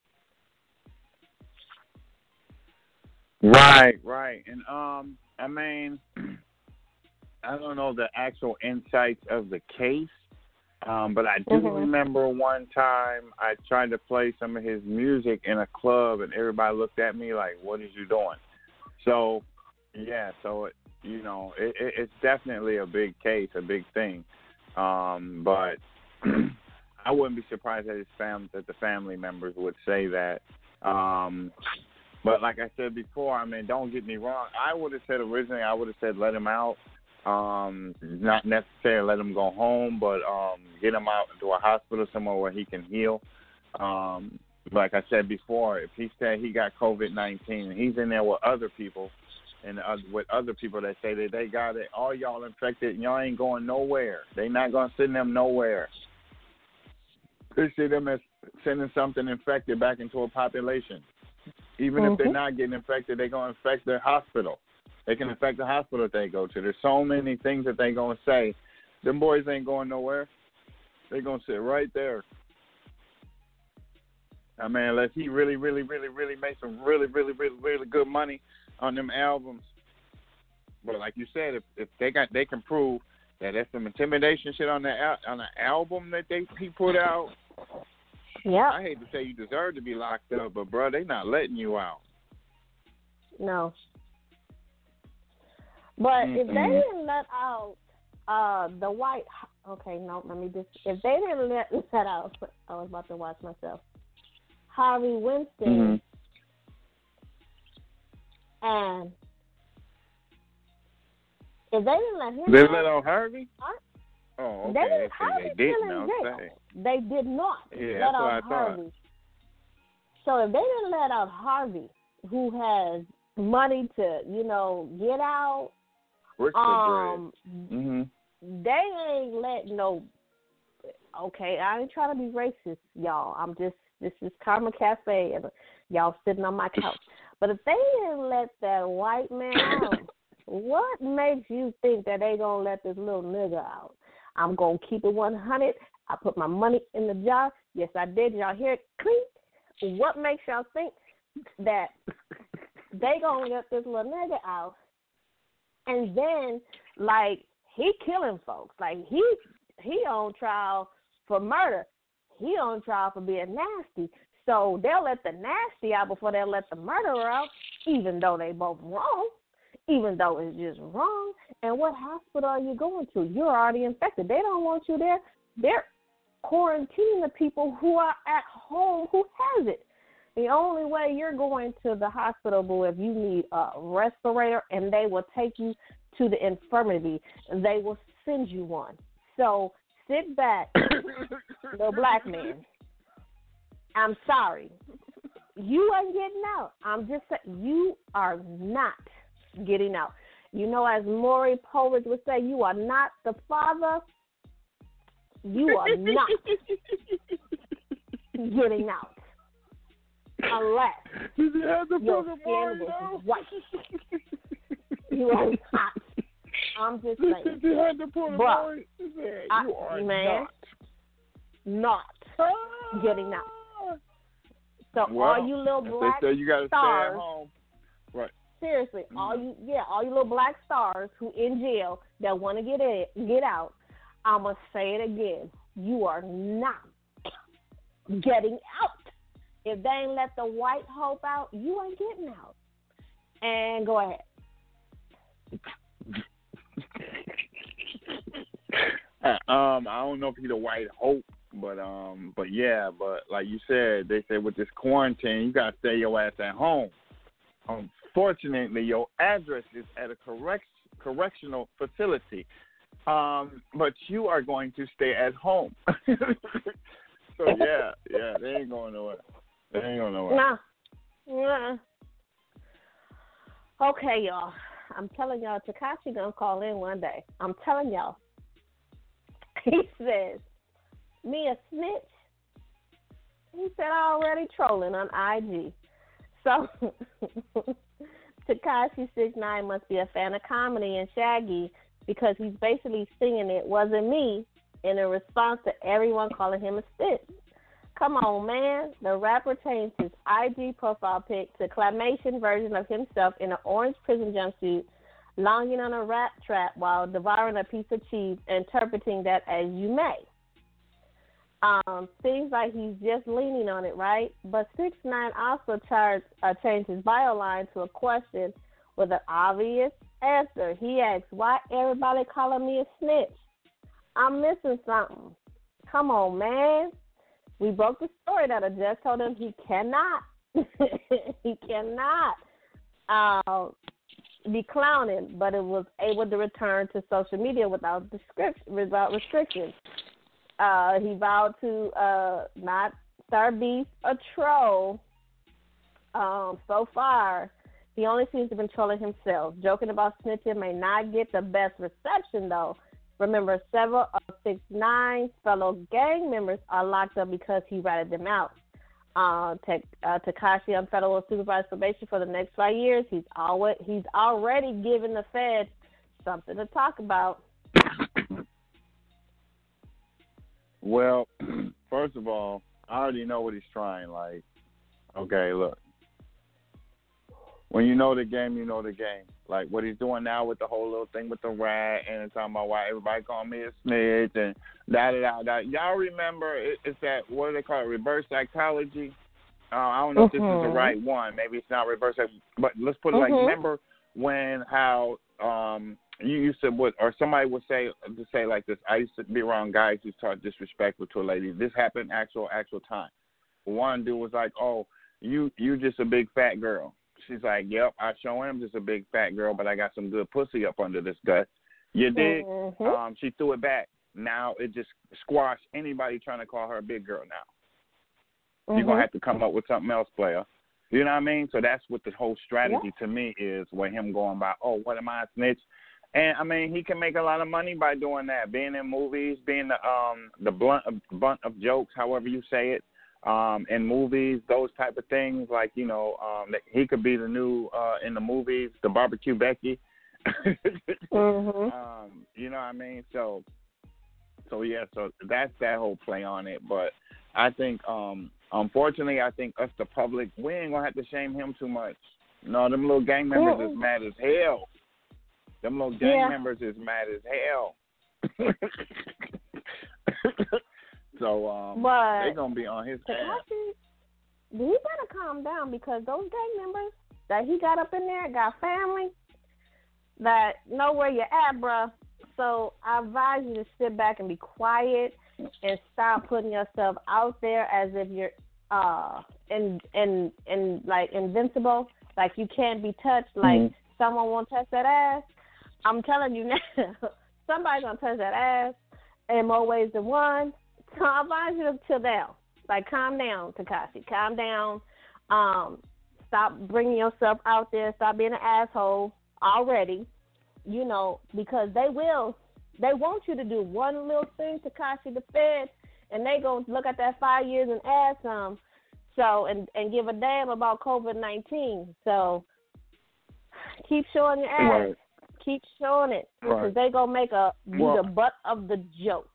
Right, right. And, um, I mean, I don't know the actual insights of the case, um, but I do mm-hmm. remember one time I tried to play some of his music in a club, and everybody looked at me like, what is you doing? So, yeah, so, it, you know, it, it, it's definitely a big case, a big thing. Um, but I wouldn't be surprised that his fam- that the family members would say that. Um, but like I said before, I mean, don't get me wrong. I would have said originally, I would have said let him out. Um, not necessarily let him go home, but um, get him out to a hospital somewhere where he can heal. Um, like I said before, if he said he got COVID nineteen and he's in there with other people, and uh, with other people that say that they got it, all y'all infected, and y'all ain't going nowhere. They not going to send them nowhere. They see them as sending something infected back into a population. Even mm-hmm. if they're not getting infected, they're going to infect their hospital. They can infect the hospital if they go to. There's so many things that they're going to say. Them boys ain't going nowhere. They're going to sit right there. I mean, unless he really, really, really, really makes some really, really, really, really good money on them albums. But like you said, if, if they got, they can prove that there's some intimidation shit on the on the album that they he put out. Yeah. I hate to say you deserve to be locked up, but bro, they not letting you out. No. But mm-hmm. if they didn't let out uh, the white, okay, no, let me just. If they didn't let let out, I was about to watch myself. Harvey Weinstein mm-hmm. and if they didn't let him they out, let out Harvey? Huh? Oh, okay. They didn't, Harvey they didn't. Okay. They did not yeah, let out I Harvey. Thought. So if they didn't let out Harvey, who has money to, you know, get out, Where's um, the mm-hmm. they ain't letting no. Okay, I ain't trying to be racist, y'all. I'm just. This is Karma Cafe, and y'all sitting on my couch. But if they didn't let that white man out, what makes you think that they going to let this little nigga out? I'm going to keep it one hundred. I put my money in the jar. Yes, I did. Y'all hear it? Clink. What makes y'all think that they going to let this little nigga out? And then, like, he killing folks. Like, he he on trial for murder. He on trial for being nasty. So they'll let the nasty out before they'll let the murderer out, even though they both wrong, even though it's just wrong. And what hospital are you going to? You're already infected. They don't want you there. They're quarantining the people who are at home who has it. The only way you're going to the hospital, boo, if you need a respirator, and they will take you to the infirmary. They will send you one. So sit back, little black man. I'm sorry. You ain't getting out. I'm just saying, you are not getting out. You know, as Maury Povich would say, you are not the father. You are not getting out. Unless your skin was white. You are not. I'm just saying. You had to put but, I, you are man, not. not getting out. So well, all you little black they say you gotta stars, stay at home. Right. Seriously, mm-hmm. all you yeah, all you little black stars who in jail that want to get it, get out. I'ma say it again. You are not getting out. If they ain't let the white hope out, you ain't getting out. And go ahead. um, I don't know if he's a white hope, but um, but yeah, but like you said, they say with this quarantine, you gotta stay your ass at home. Unfortunately, your address is at a correct correctional facility, um, but you are going to stay at home. So yeah, yeah, they ain't going nowhere. They ain't going nowhere. Nah, nah. Okay, y'all. I'm telling y'all, Tekashi gonna call in one day. I'm telling y'all. He says, me a snitch? He said, already trolling on I G. So, Tekashi six nine must be a fan of comedy and Shaggy because he's basically singing It Wasn't Me in a response to everyone calling him a snitch. Come on, man. The rapper changed his I G profile pic to a claymation version of himself in an orange prison jumpsuit, longing on a rat trap while devouring a piece of cheese, interpreting that as you may. Um, seems like he's just leaning on it, right? But six nine also charged, uh, changed his bio line to a question with an obvious answer. He asks, why everybody calling me a snitch? I'm missing something. Come on, man. We broke the story that I just told him he cannot, he cannot uh, be clowning, but it was able to return to social media without description, without restrictions. Uh, he vowed to uh, not start beef or troll. Um, so far, He only seems to be controlling himself. Joking about snitching may not get the best reception, though. Remember, several of six nine's fellow gang members are locked up because he ratted them out. Uh, uh, Tekashi on federal supervised probation for the next five years. He's always he's already given the Fed something to talk about. Well, first of all, I already know what he's trying. Like, okay, look. When you know the game, you know the game. Like what he's doing now with the whole little thing with the rat and talking about why everybody call me a snitch and da da da da. Y'all remember it, it's that, what do they call it, reverse psychology? Uh, I don't know mm-hmm. if this is the right one. Maybe it's not reverse, but let's put it mm-hmm. like, remember when how um, you used to, what, or somebody would say, to say like this, I used to be around guys who talk disrespectful to a lady. This happened actual, actual time. One dude was like, oh, you you just a big fat girl. She's like, yep, I show him just a big fat girl, but I got some good pussy up under this gut. You dig? Mm-hmm. Um, she threw it back. Now it just squashed anybody trying to call her a big girl now. Mm-hmm. You're going to have to come up with something else, player. You know what I mean? So that's what the whole strategy yeah. to me is, with him going by, oh, what am I, a snitch? And, I mean, he can make a lot of money by doing that, being in movies, being the um the blunt of, bunt of jokes, however you say it. Um, in movies, those type of things, like, you know, um, he could be the new, uh, in the movies, the Barbecue Becky. mm-hmm. um, you know what I mean? So, so yeah, so that's that whole play on it. But I think, um, unfortunately, I think us, the public, we ain't going to have to shame him too much. No, them little gang members mm-hmm. is mad as hell. Them little gang yeah. members is mad as hell. So um, they're going to be on his ass. He better calm down, because those gang members that he got up in there got family that know where you're at, bruh. So I advise you to sit back and be quiet and stop putting yourself out there as if you're uh in, in, in, like invincible, like you can't be touched, like mm-hmm. someone won't touch that ass. I'm telling you now, somebody's going to touch that ass in more ways than one. So I advise you to chill down. Like, calm down, Tekashi. Calm down. Um, stop bringing yourself out there. Stop being an asshole already, you know, because they will. They want you to do one little thing, Tekashi, the Fed, and they going to look at that five years and add some, so, and, and give a damn about COVID nineteen. So keep showing your ass. Right. Keep showing it, because right. they going to make a be well, the butt of the joke.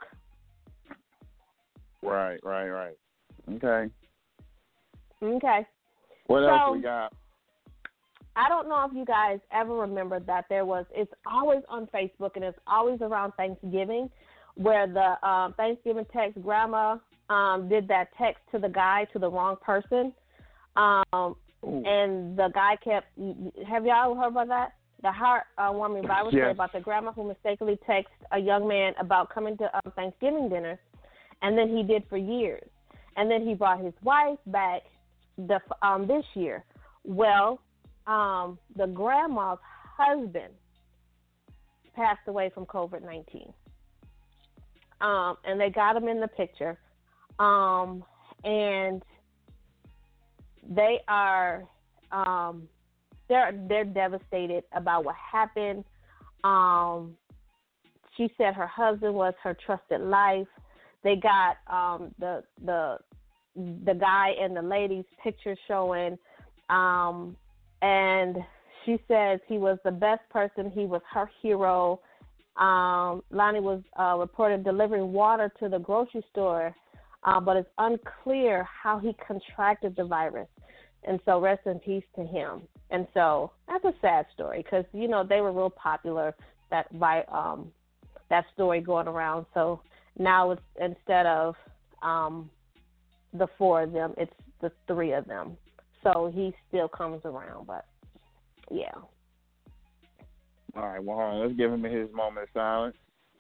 Right, right, right. Okay. Okay. What so, else we got? I don't know if you guys ever remember that there was, it's always on Facebook and it's always around Thanksgiving, where the um, Thanksgiving text, grandma um, did that text to the guy, to the wrong person. Um, and the guy kept, have y'all heard about that? The heartwarming Bible story yes. about the grandma who mistakenly texted a young man about coming to um, Thanksgiving dinner. And then he did for years. And then he brought his wife back the um, this year. Well, um, the grandma's husband passed away from COVID nineteen. Um, and they got him in the picture. Um, and they are um, they're they're devastated about what happened. Um, she said her husband was her trusted life. They got um, the the the guy and the lady's picture showing, um, and she says he was the best person. He was her hero. Um, Lonnie was uh, reported delivering water to the grocery store, uh, but it's unclear how he contracted the virus. And so rest in peace to him. And so that's a sad story, because, you know, they were real popular, that um, that story going around. So now it's, instead of um, the four of them, it's the three of them. So he still comes around, but yeah. All right, well, hold on. Let's give him his moment of silence.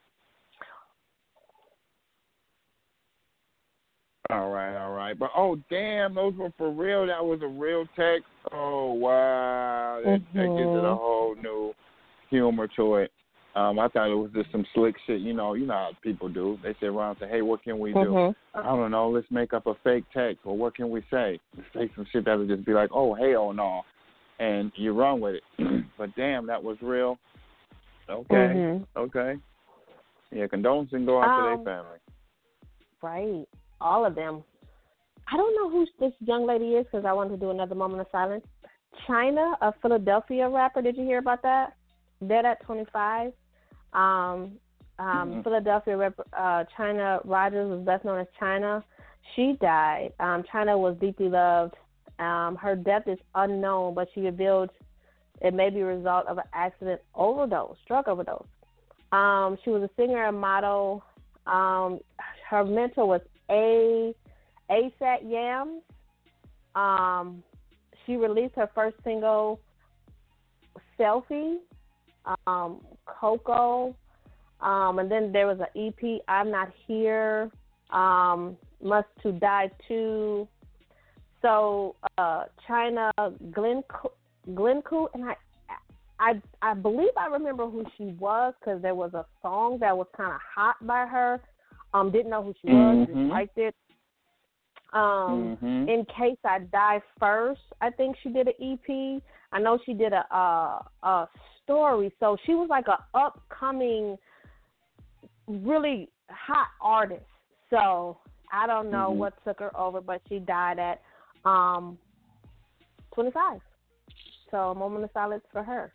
All right, all right. But, oh, damn, those were for real. That was a real text. Oh, wow. That, mm-hmm. that gives it a whole new humor to it. Um, I thought it was just some slick shit. You know, you know how people do. They sit around and say, hey, what can we do? Mm-hmm. I don't know. Let's make up a fake text. Or what can we say? Say some shit that would just be like, oh, hell no. and you run with it. But damn, that was real. Okay, Mm-hmm. okay. Yeah, condolences go out Um, to their family. Right, all of them. I don't know who this young lady is because I wanted to do another moment of silence. China, a Philadelphia rapper. Did you hear about that? Dead at twenty-five. Um, um, Mm-hmm. Philadelphia rapper uh, China Rogers was best known as China. She died. Um, China was deeply loved. Um, her death is unknown, but she revealed it may be a result of an accident overdose, drug overdose. Um, she was a singer and model. Um, her mentor was A. ASAP Yams. Um, she released her first single, Selfie, um, Coco, um, and then there was an E P, I'm Not Here, um, Must to Die Too. So uh, China Glencoe, Glencoe, and I, I, I believe I remember who she was because there was a song that was kind of hot by her. Um, didn't know who she was, Mm-hmm. just liked it. Um, Mm-hmm. In Case I Die First, I think she did an E P. I know she did a a, a story. So she was like a upcoming, really hot artist. So I don't know Mm-hmm. what took her over, but she died at um, twenty-five. So a moment of silence for her.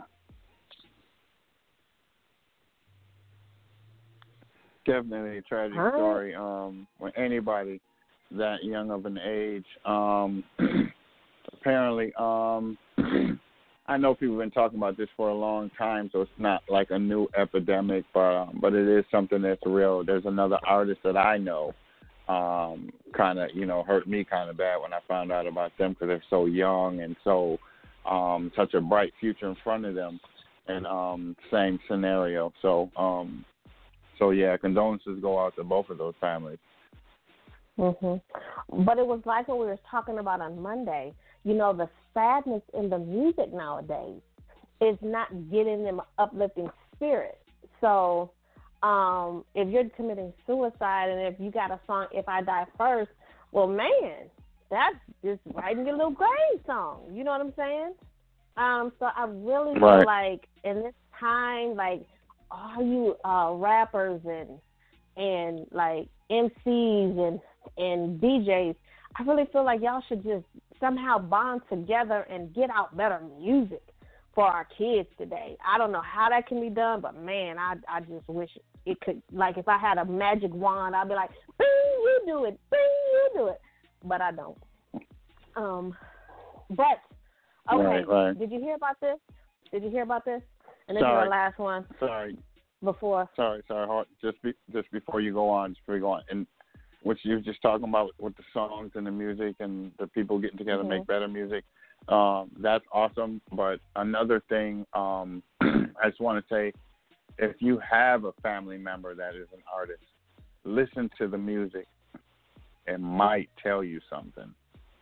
Definitely a tragic All right. story. Um, when anybody that young of an age, um, apparently, um, I know people have been talking about this for a long time, so it's not like a new epidemic, but um, but it is something that's real. There's another artist that I know, um, kind of, you know, hurt me kind of bad when I found out about them because they're so young and so um, such a bright future in front of them, and um, same scenario. So, um, so yeah, condolences go out to both of those families. Mhm. But it was like what we were talking about on Monday. You know, the sadness in the music nowadays is not getting them an uplifting spirit. So, um, if you're committing suicide and if you got a song, If I Die First, well, man, that's just writing your little grave song. You know what I'm saying? Um, so I really feel Right. like in this time, like all you uh, rappers and and like M Cs and and D Js, I really feel like y'all should just somehow bond together and get out better music for our kids today. I don't know how that can be done, but man, I I just wish it could. Like if I had a magic wand, I'd be like, "Bing, you do it, bing, you do it," but I don't. Um, but okay, Right, right. did you hear about this? Did you hear about this? And this Sorry. is the last one Sorry, before. sorry, sorry. hold- Just be, just before you go on, just before you go on, and what you were just talking about with the songs and the music and the people getting together Mhm. to make better music, um, that's awesome. But another thing, um, I just want to say, if you have a family member that is an artist, listen to the music. It might tell you something.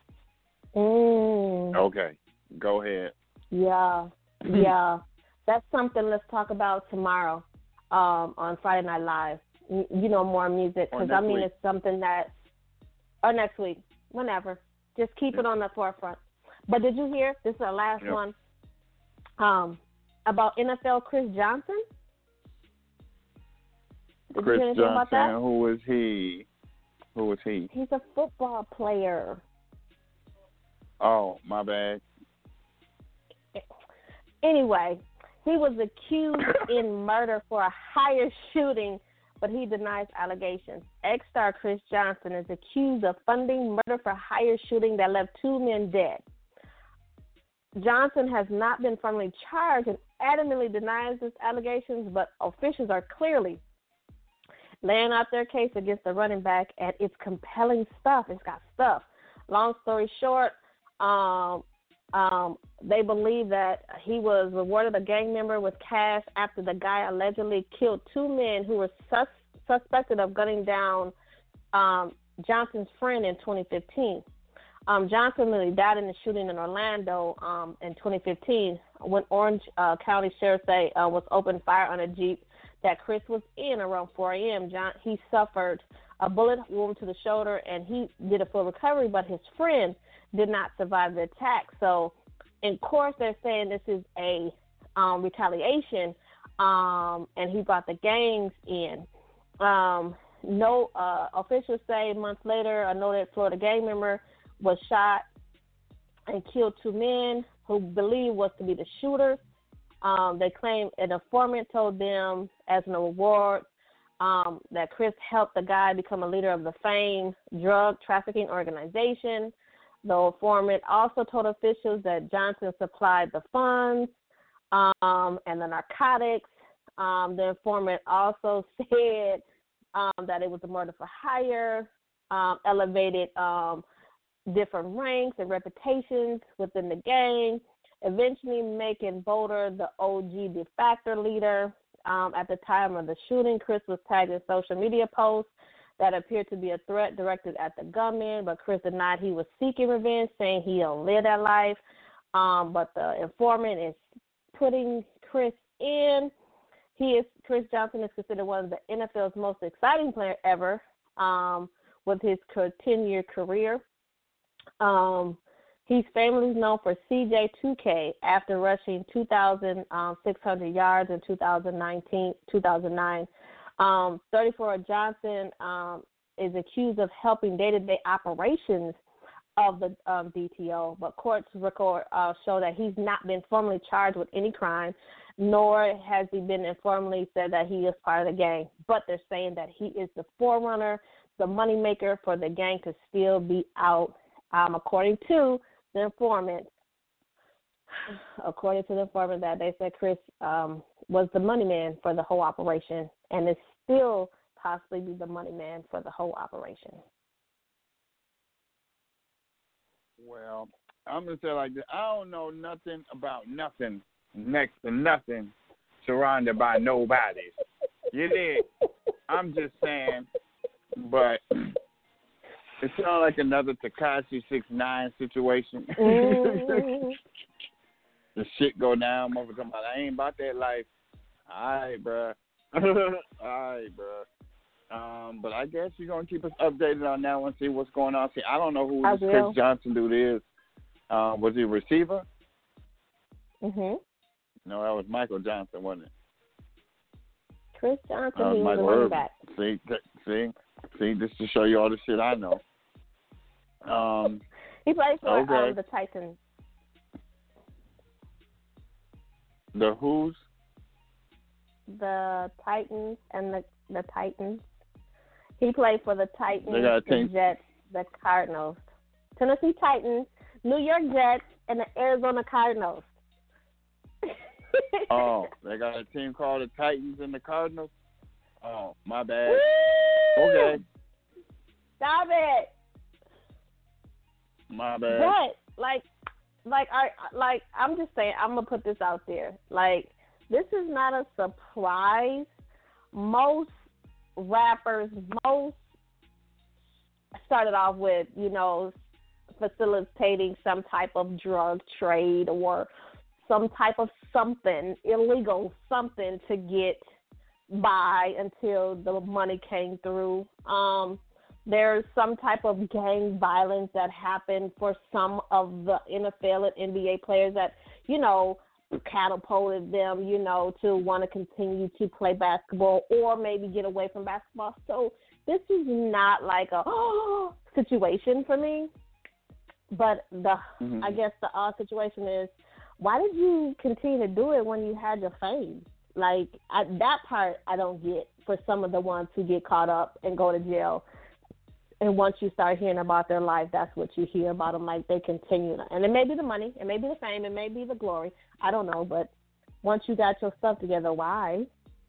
Mm. Okay, go ahead. Yeah, yeah. That's something let's talk about tomorrow um, on Friday Night Live. You, you know, more music, Or because I next mean week. it's something that, or next week, whenever. Just keep it on the forefront. But did you hear, this is the last Yep. one, um, about N F L Chris Johnson? Did Chris you hear anything Johnson, about that? who was he? Who was he? He's a football player. Oh, my bad. Anyway, he was accused in murder for a higher shooting, but he denies allegations. Ex-star Chris Johnson is accused of funding murder for hire shooting that left two men dead. Johnson has not been formally charged and adamantly denies his allegations, but officials are clearly laying out their case against the running back, and it's compelling stuff. It's got stuff. Long story short, um, um, they believe that he was rewarded a gang member with cash after the guy allegedly killed two men who were sus- suspected of gunning down um, Johnson's friend in twenty fifteen. Um, Johnson really died in the shooting in Orlando um, in twenty fifteen when Orange uh, County Sheriff say uh, was opened fire on a Jeep that Chris was in around four a.m. John, he suffered a bullet wound to the shoulder, and he did a full recovery, but his friend did not survive the attack. So in court, they're saying this is a um, retaliation, um, and he brought the gangs in. Um, no uh, officials say months later, a noted Florida gang member was shot and killed two men who believed was to be the shooters. Um, they claim an informant told them as an reward um, that Chris helped the guy become a leader of the famed drug trafficking organization. The informant also told officials that Johnson supplied the funds um, and the narcotics. Um, the informant also said um, that it was a murder for hire, um, elevated um, different ranks and reputations within the gang, eventually making Boulder the O G de facto leader. Um, at the time of the shooting, Chris was tagged in social media posts that appeared to be a threat directed at the gunman, but Chris denied he was seeking revenge, saying he don't live that life. Um, but the informant is putting Chris in. He is Chris Johnson is considered one of the N F L's most exciting players ever um, with his continued career. Um, he's famously known for C J two K after rushing two thousand six hundred yards in two thousand nineteen, two thousand nine. Um, thirty-four Johnson um, is accused of helping day-to-day operations of the um, D T O, but courts record uh, show that he's not been formally charged with any crime, nor has he been informally said that he is part of the gang. But they're saying that he is the forerunner, the moneymaker for the gang to still be out, um, according to the informant. According to the informant, that they said Chris um, was the money man for the whole operation, and is still possibly be the money man for the whole operation. Well, I'm going to say like this. I don't know nothing about nothing, next to nothing, surrounded by nobody. You did. I'm just saying, but it sounds like another Tekashi six nine situation. Mm-hmm. The shit go down, motherfucker talking about, I ain't about that life. All right, bruh. All right, bruh. Um, but I guess you're going to keep us updated on that one, see what's going on. See, I don't know who I this will. Chris Johnson dude is. Uh, was he a receiver? Mm-hmm. No, that was Michael Johnson, wasn't it? Chris Johnson, Uh, he was Michael a running Irvin. back. See, th- see, see, this to show you all the shit I know. Um, he played for okay. um, the Titans. The who's? The Titans and the, the Titans. He played for the Titans, They got a the team. Jets, the Cardinals, Tennessee Titans, New York Jets, and the Arizona Cardinals. Oh, they got a team called the Titans and the Cardinals? Oh, my bad. Woo! Okay. Stop it. My bad. But like, like I like I'm just saying, I'm gonna put this out there. Like, this is not a surprise. Most rappers, most started off with, you know, facilitating some type of drug trade or some type of something illegal, something to get by until the money came through. Um, there's some type of gang violence that happened for some of the N F L and N B A players that, you know, catapulted them, you know, to want to continue to play basketball or maybe get away from basketball. So this is not like a oh, situation for me. But the mm-hmm. I guess the odd situation is, why did you continue to do it when you had your fame? Like, I, that part I don't get for some of the ones who get caught up and go to jail. And once you start hearing about their life, that's what you hear about them. Like, they continue. And it may be the money. It may be the fame. It may be the glory. I don't know. But once you got your stuff together, why?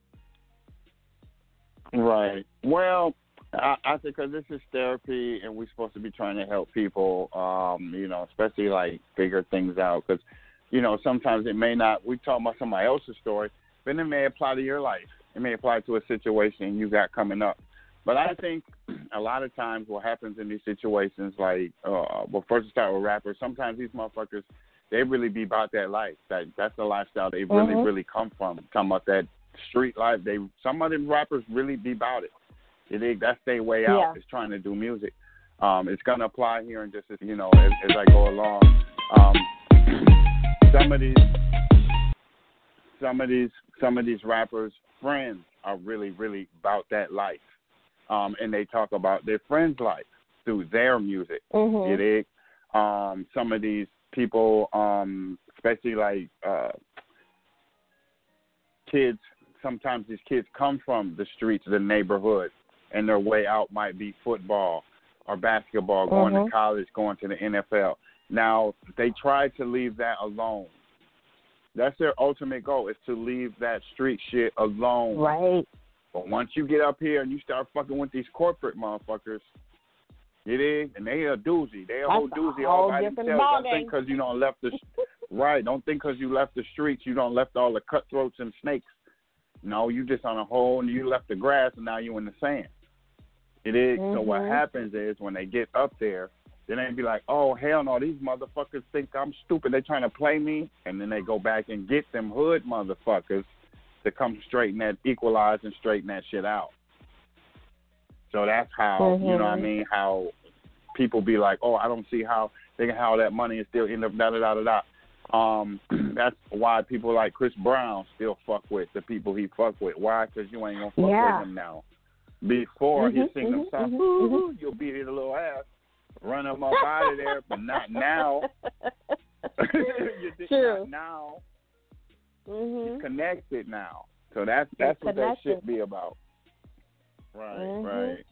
Right. Well, I, I think because this is therapy and we're supposed to be trying to help people, um, you know, especially, like, figure things out. Because, you know, sometimes it may not – we talk about somebody else's story, but it may apply to your life. It may apply to a situation you got coming up. But I think a lot of times what happens in these situations, like, uh, well, first to start with rappers, sometimes these motherfuckers, they really be about that life. That That's the lifestyle they really, mm-hmm. really come from. Talking about that street life. They Some of them rappers really be about it. They, that's their way out, yeah. is trying to do music. Um, it's going to apply here in just, you know, as, as I go along. Um, some of these, some of these, some of these rappers' friends are really, really about that life, um, and they talk about their friends' life through their music. Mm-hmm. You dig? Um, some of these people, um, especially like uh, kids. Sometimes these kids come from the streets of the neighborhood, and their way out might be football or basketball, going Mm-hmm. to college, going to the N F L. Now, they try to leave that alone. That's their ultimate goal, is to leave that street shit alone. Right. But once you get up here and you start fucking with these corporate motherfuckers, you dig? And they a doozy. They a That's whole a doozy all whole by different themselves. Don't ballgame. think because you don't left the right. Don't think because you left the streets, you don't left all the cutthroats and snakes. No, you just on a hole and you left the grass and now you in the sand. It is. Mm-hmm. So what happens is when they get up there, then they be like, oh, hell no, these motherfuckers think I'm stupid. They trying to play me. And then they go back and get them hood motherfuckers to come straighten that, equalize and straighten that shit out. So that's how, Mm-hmm. you know what I mean, how people be like, oh, I don't see how they can have all that money and still end up da-da-da-da-da. Um, that's why people like Chris Brown still fuck with the people he fuck with. Why? Because you ain't going to fuck Yeah. with him now. Before Mm-hmm, he sing them mm-hmm, songs, mm-hmm, "Ooh, you'll beat it a little ass, run him up out of there," but not now. You think True. not now. Mm-hmm. He's connected now. So that's that's He's what that connected. should be about. Right, Mhm. right.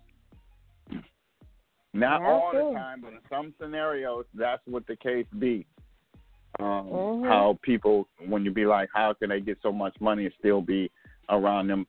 Not That's all true. the time, but in some scenarios, that's what the case be. Um, Mhm. How people, when you be like, how can they get so much money and still be around them,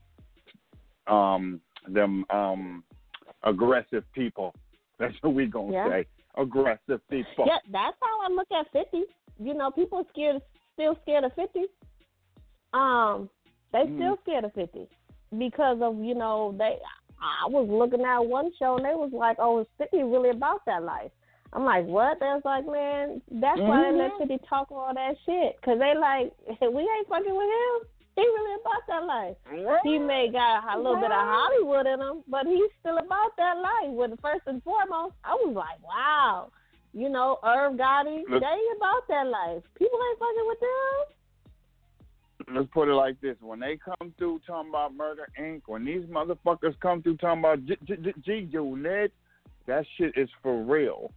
um, them um, aggressive people? That's what we gonna Yeah. say. Aggressive people. Yeah, that's how I look at fifty. You know, people scared, still scared of fifty. Um, they Mm. still scared of fifty because of, you know, they. I was looking at one show and they was like, "Oh, is fifty really about that life?" I'm like, "What?" They was like, "Man, that's why they let Mhm. fifty talk all that shit, cause they like, we ain't fucking with him. He really about that life. He may got a little bit of Hollywood in him, but he's still about that life. With first and foremost, I was like, wow, you know, Irv Gotti, Look- they ain't about that life. People ain't fucking with them." Let's put it like this. When they come through talking about Murder, Incorporated, when these motherfuckers come through talking about G- G- G- G-Unit, that shit is for real.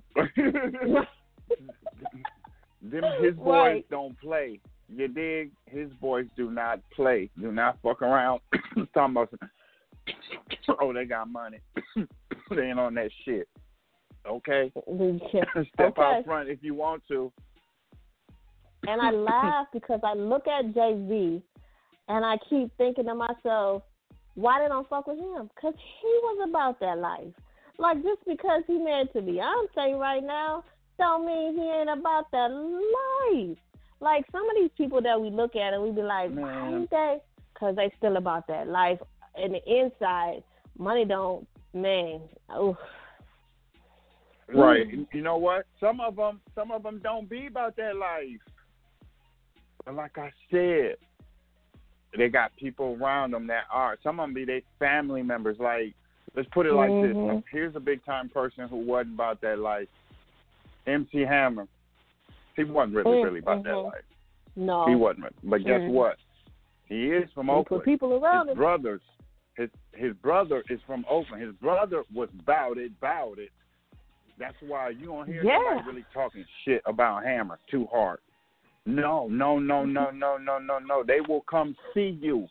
Them, his boys Right. don't play. You dig? His boys do not play. Do not fuck around. Talking about some, oh, they got money. They ain't on that shit. Okay? Step Okay. out front if you want to. And I laugh because I look at Jay-Z and I keep thinking to myself, why they don't fuck with him? Because he was about that life. Like, just because he married to Beyonce right now don't mean he ain't about that life. Like, some of these people that we look at and we be like, why Man. ain't they? Because they still about that life. And the inside, money don't, man, oof. Right. Mm. You know what? Some of them, some of them don't be about that life. But like I said, they got people around them that are. Some of them be their family members. Like, let's put it like Mhm. this. Here's a big time person who wasn't about that life. M C Hammer. He wasn't really, Mm, really about that mhm. life. No. He wasn't. But guess Mm. what? He is from They Oakland. put people around His him. brothers, his his brother is from Oakland. His brother was bout it, bout it. That's why you don't hear Yeah. nobody really talking shit about Hammer too hard. No, no, no, no, no, no, no, no. They will come see you.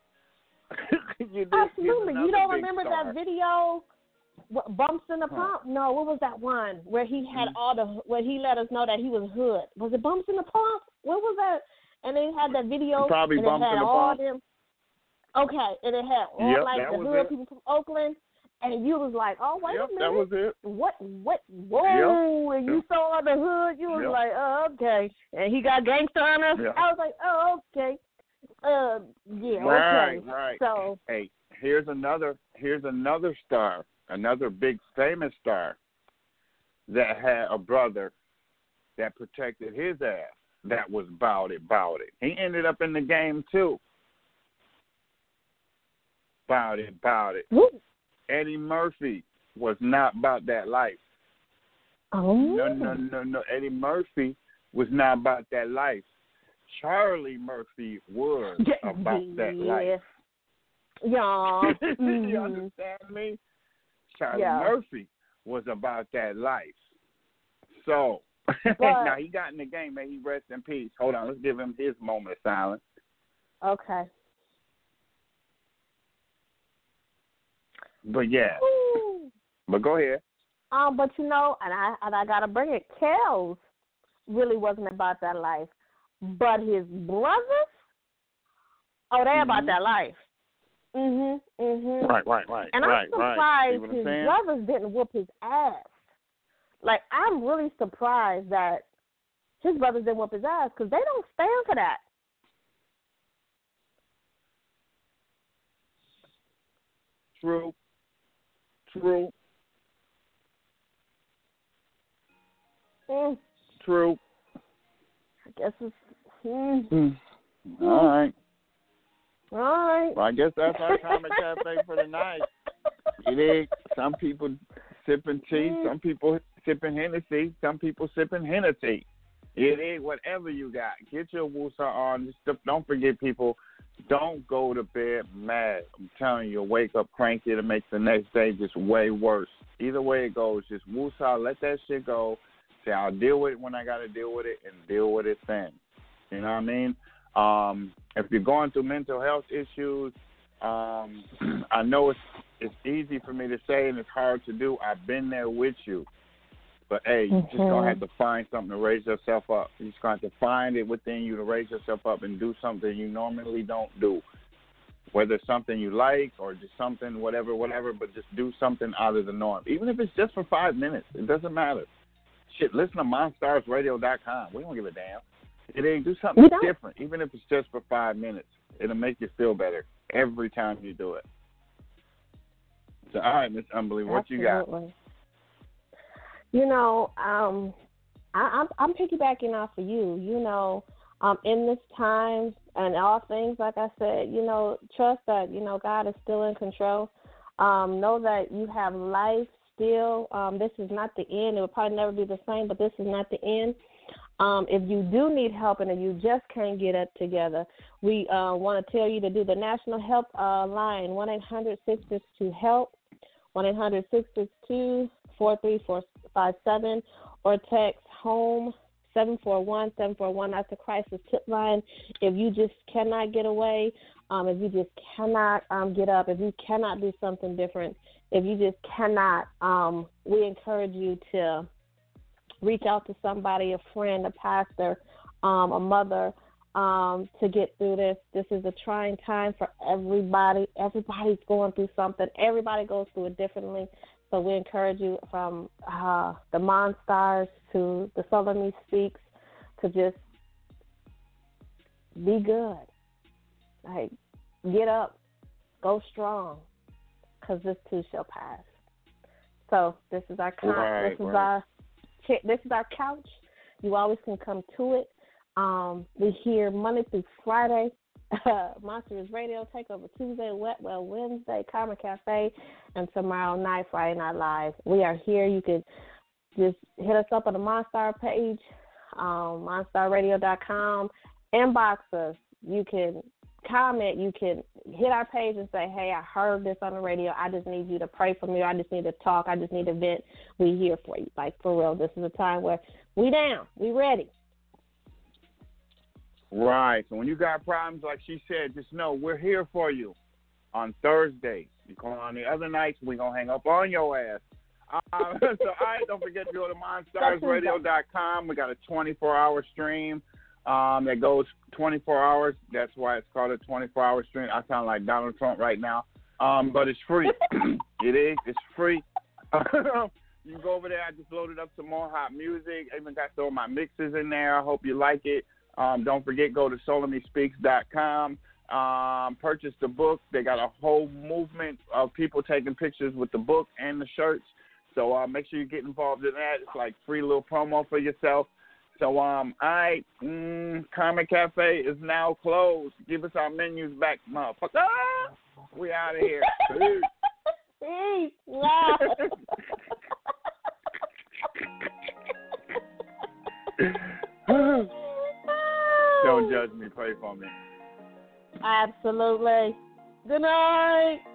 You dig? Absolutely. He's You don't another big remember star. that video, what, Bumps in the Huh. Pump? No, what was that one where he had Mhm. all the, where he let us know that he was hood? Was it Bumps in the Pump? What was that? And they had that video. Probably and Bumps it had in the all Pump. them. Okay, and it had all Yep, like that the was hood it. people from Oakland, and you was like, oh wait Yep, a minute, that was it. what, what, whoa, and you Yep. saw the hood, you was Yep. like, oh okay, and he got gangster on us. Yep. I was like, oh okay, uh, yeah, Right, okay, right. so. Hey, here's another here's another star, another big famous star that had a brother that protected his ass. That was bout it, bout it. He ended up in the game too. Bout it, bout it. Woo. Eddie Murphy was not about that life. Oh. No, no, no, no. Eddie Murphy was not about that life. Charlie Murphy was Yeah, about that yeah. life. Yeah. You Mhm. understand me? Charlie Yeah. Murphy was about that life. So, But- now he got in the game, may he rest in peace. Hold on, let's give him his moment of silence. Okay. But yeah, Woo. but go ahead. Um, but you know, and I and I gotta bring it. Kells really wasn't about that life, but his brothers, oh, they're about Mhm. that life. Mhm, mhm. Right, right, right, And right, I'm right. See surprised what I'm his saying? brothers didn't whoop his ass. Like, I'm really surprised that his brothers didn't whoop his ass because they don't stand for that. True. True. Mm, True. I guess it's mm, Mm. All right. all right. Well, I guess that's our Comic Cafe for tonight. It is. Some people sipping tea, Mm. some people sipping Hennessy, some people sipping Hennessy. It is whatever you got. Get your woosah on. Just don't forget, people, don't go to bed mad. I'm telling you, you'll wake up cranky. It'll make the next day just way worse. Either way it goes, just woosah, let that shit go. Say, I'll deal with it when I got to deal with it and deal with it then. You know what I mean? Um, if you're going through mental health issues, um, I know it's it's easy for me to say and it's hard to do. I've been there with you. But, hey, you just going to have to find something to raise yourself up. You're just going to have to find it within you to raise yourself up and do something you normally don't do. Whether it's something you like or just something, whatever, whatever, but just do something out of the norm. Even if it's just for five minutes, it doesn't matter. Shit, listen to monstars radio dot com. We don't give a damn. It ain't do something We don't. different, even if it's just for five minutes. It'll make you feel better every time you do it. So, all right, Miss Unbelievable, what you got? Absolutely. You know, um, I, I'm, I'm piggybacking off of you. You know, um, in this time and all things, like I said, you know, trust that, you know, God is still in control. Um, know that you have life still. Um, this is not the end. It will probably never be the same, but this is not the end. Um, if you do need help and if you just can't get it together, we uh, want to tell you to do the National Help uh, line, one eight hundred six six two HELP, one eight hundred six six two four three four five seven, or text HOME seven four one seven four one. That's the crisis tip line. If you just cannot get away, um, if you just cannot um, get up, if you cannot do something different, if you just cannot, um, we encourage you to reach out to somebody, a friend, a pastor, um, a mother, um, to get through this. This is a trying time for everybody. Everybody's going through something. Everybody goes through it differently. So we encourage you, from uh, the Monstars to the Southern Me Speaks, to just be good. Like, get up, go strong, because this too shall pass. So this is our con- Right, this is right. our this is our couch. You always can come to it. Um, we here Monday through Friday. Uh, Monsters Radio, Takeover Tuesday, Wet Well Wednesday, Comic Cafe, and tomorrow night, Friday Night Live. We are here. You can just hit us up on the Monstar page, um, monstar radio dot com. Inbox us. You can comment. You can hit our page and say, hey, I heard this on the radio. I just need you to pray for me. I just need to talk. I just need to vent. We here for you. Like, for real. This is a time where we down. We ready. Right. So when you got problems, like she said, just know we're here for you on Thursdays. You call on the other nights, we're going to hang up on your ass. Uh, so, all right, don't forget to go to monstars radio dot com. We got a twenty-four hour stream um, that goes twenty-four hours. That's why it's called a twenty-four hour stream. I sound like Donald Trump right now. Um, but it's free. It is. It's free. You can go over there. I just loaded up some more hot music. I even got some of my mixes in there. I hope you like it. Um, don't forget, go to solar me speaks dot com. Um, purchase the book. They got a whole movement of people taking pictures with the book and the shirts. So uh, make sure you get involved in that. It's like free little promo for yourself. So, um, all right, mm, Comic Cafe is now closed. Give us our menus back, motherfucker. We out of here. Peace. Peace. Wow. Don't judge me. Pray for me. Absolutely. Good night.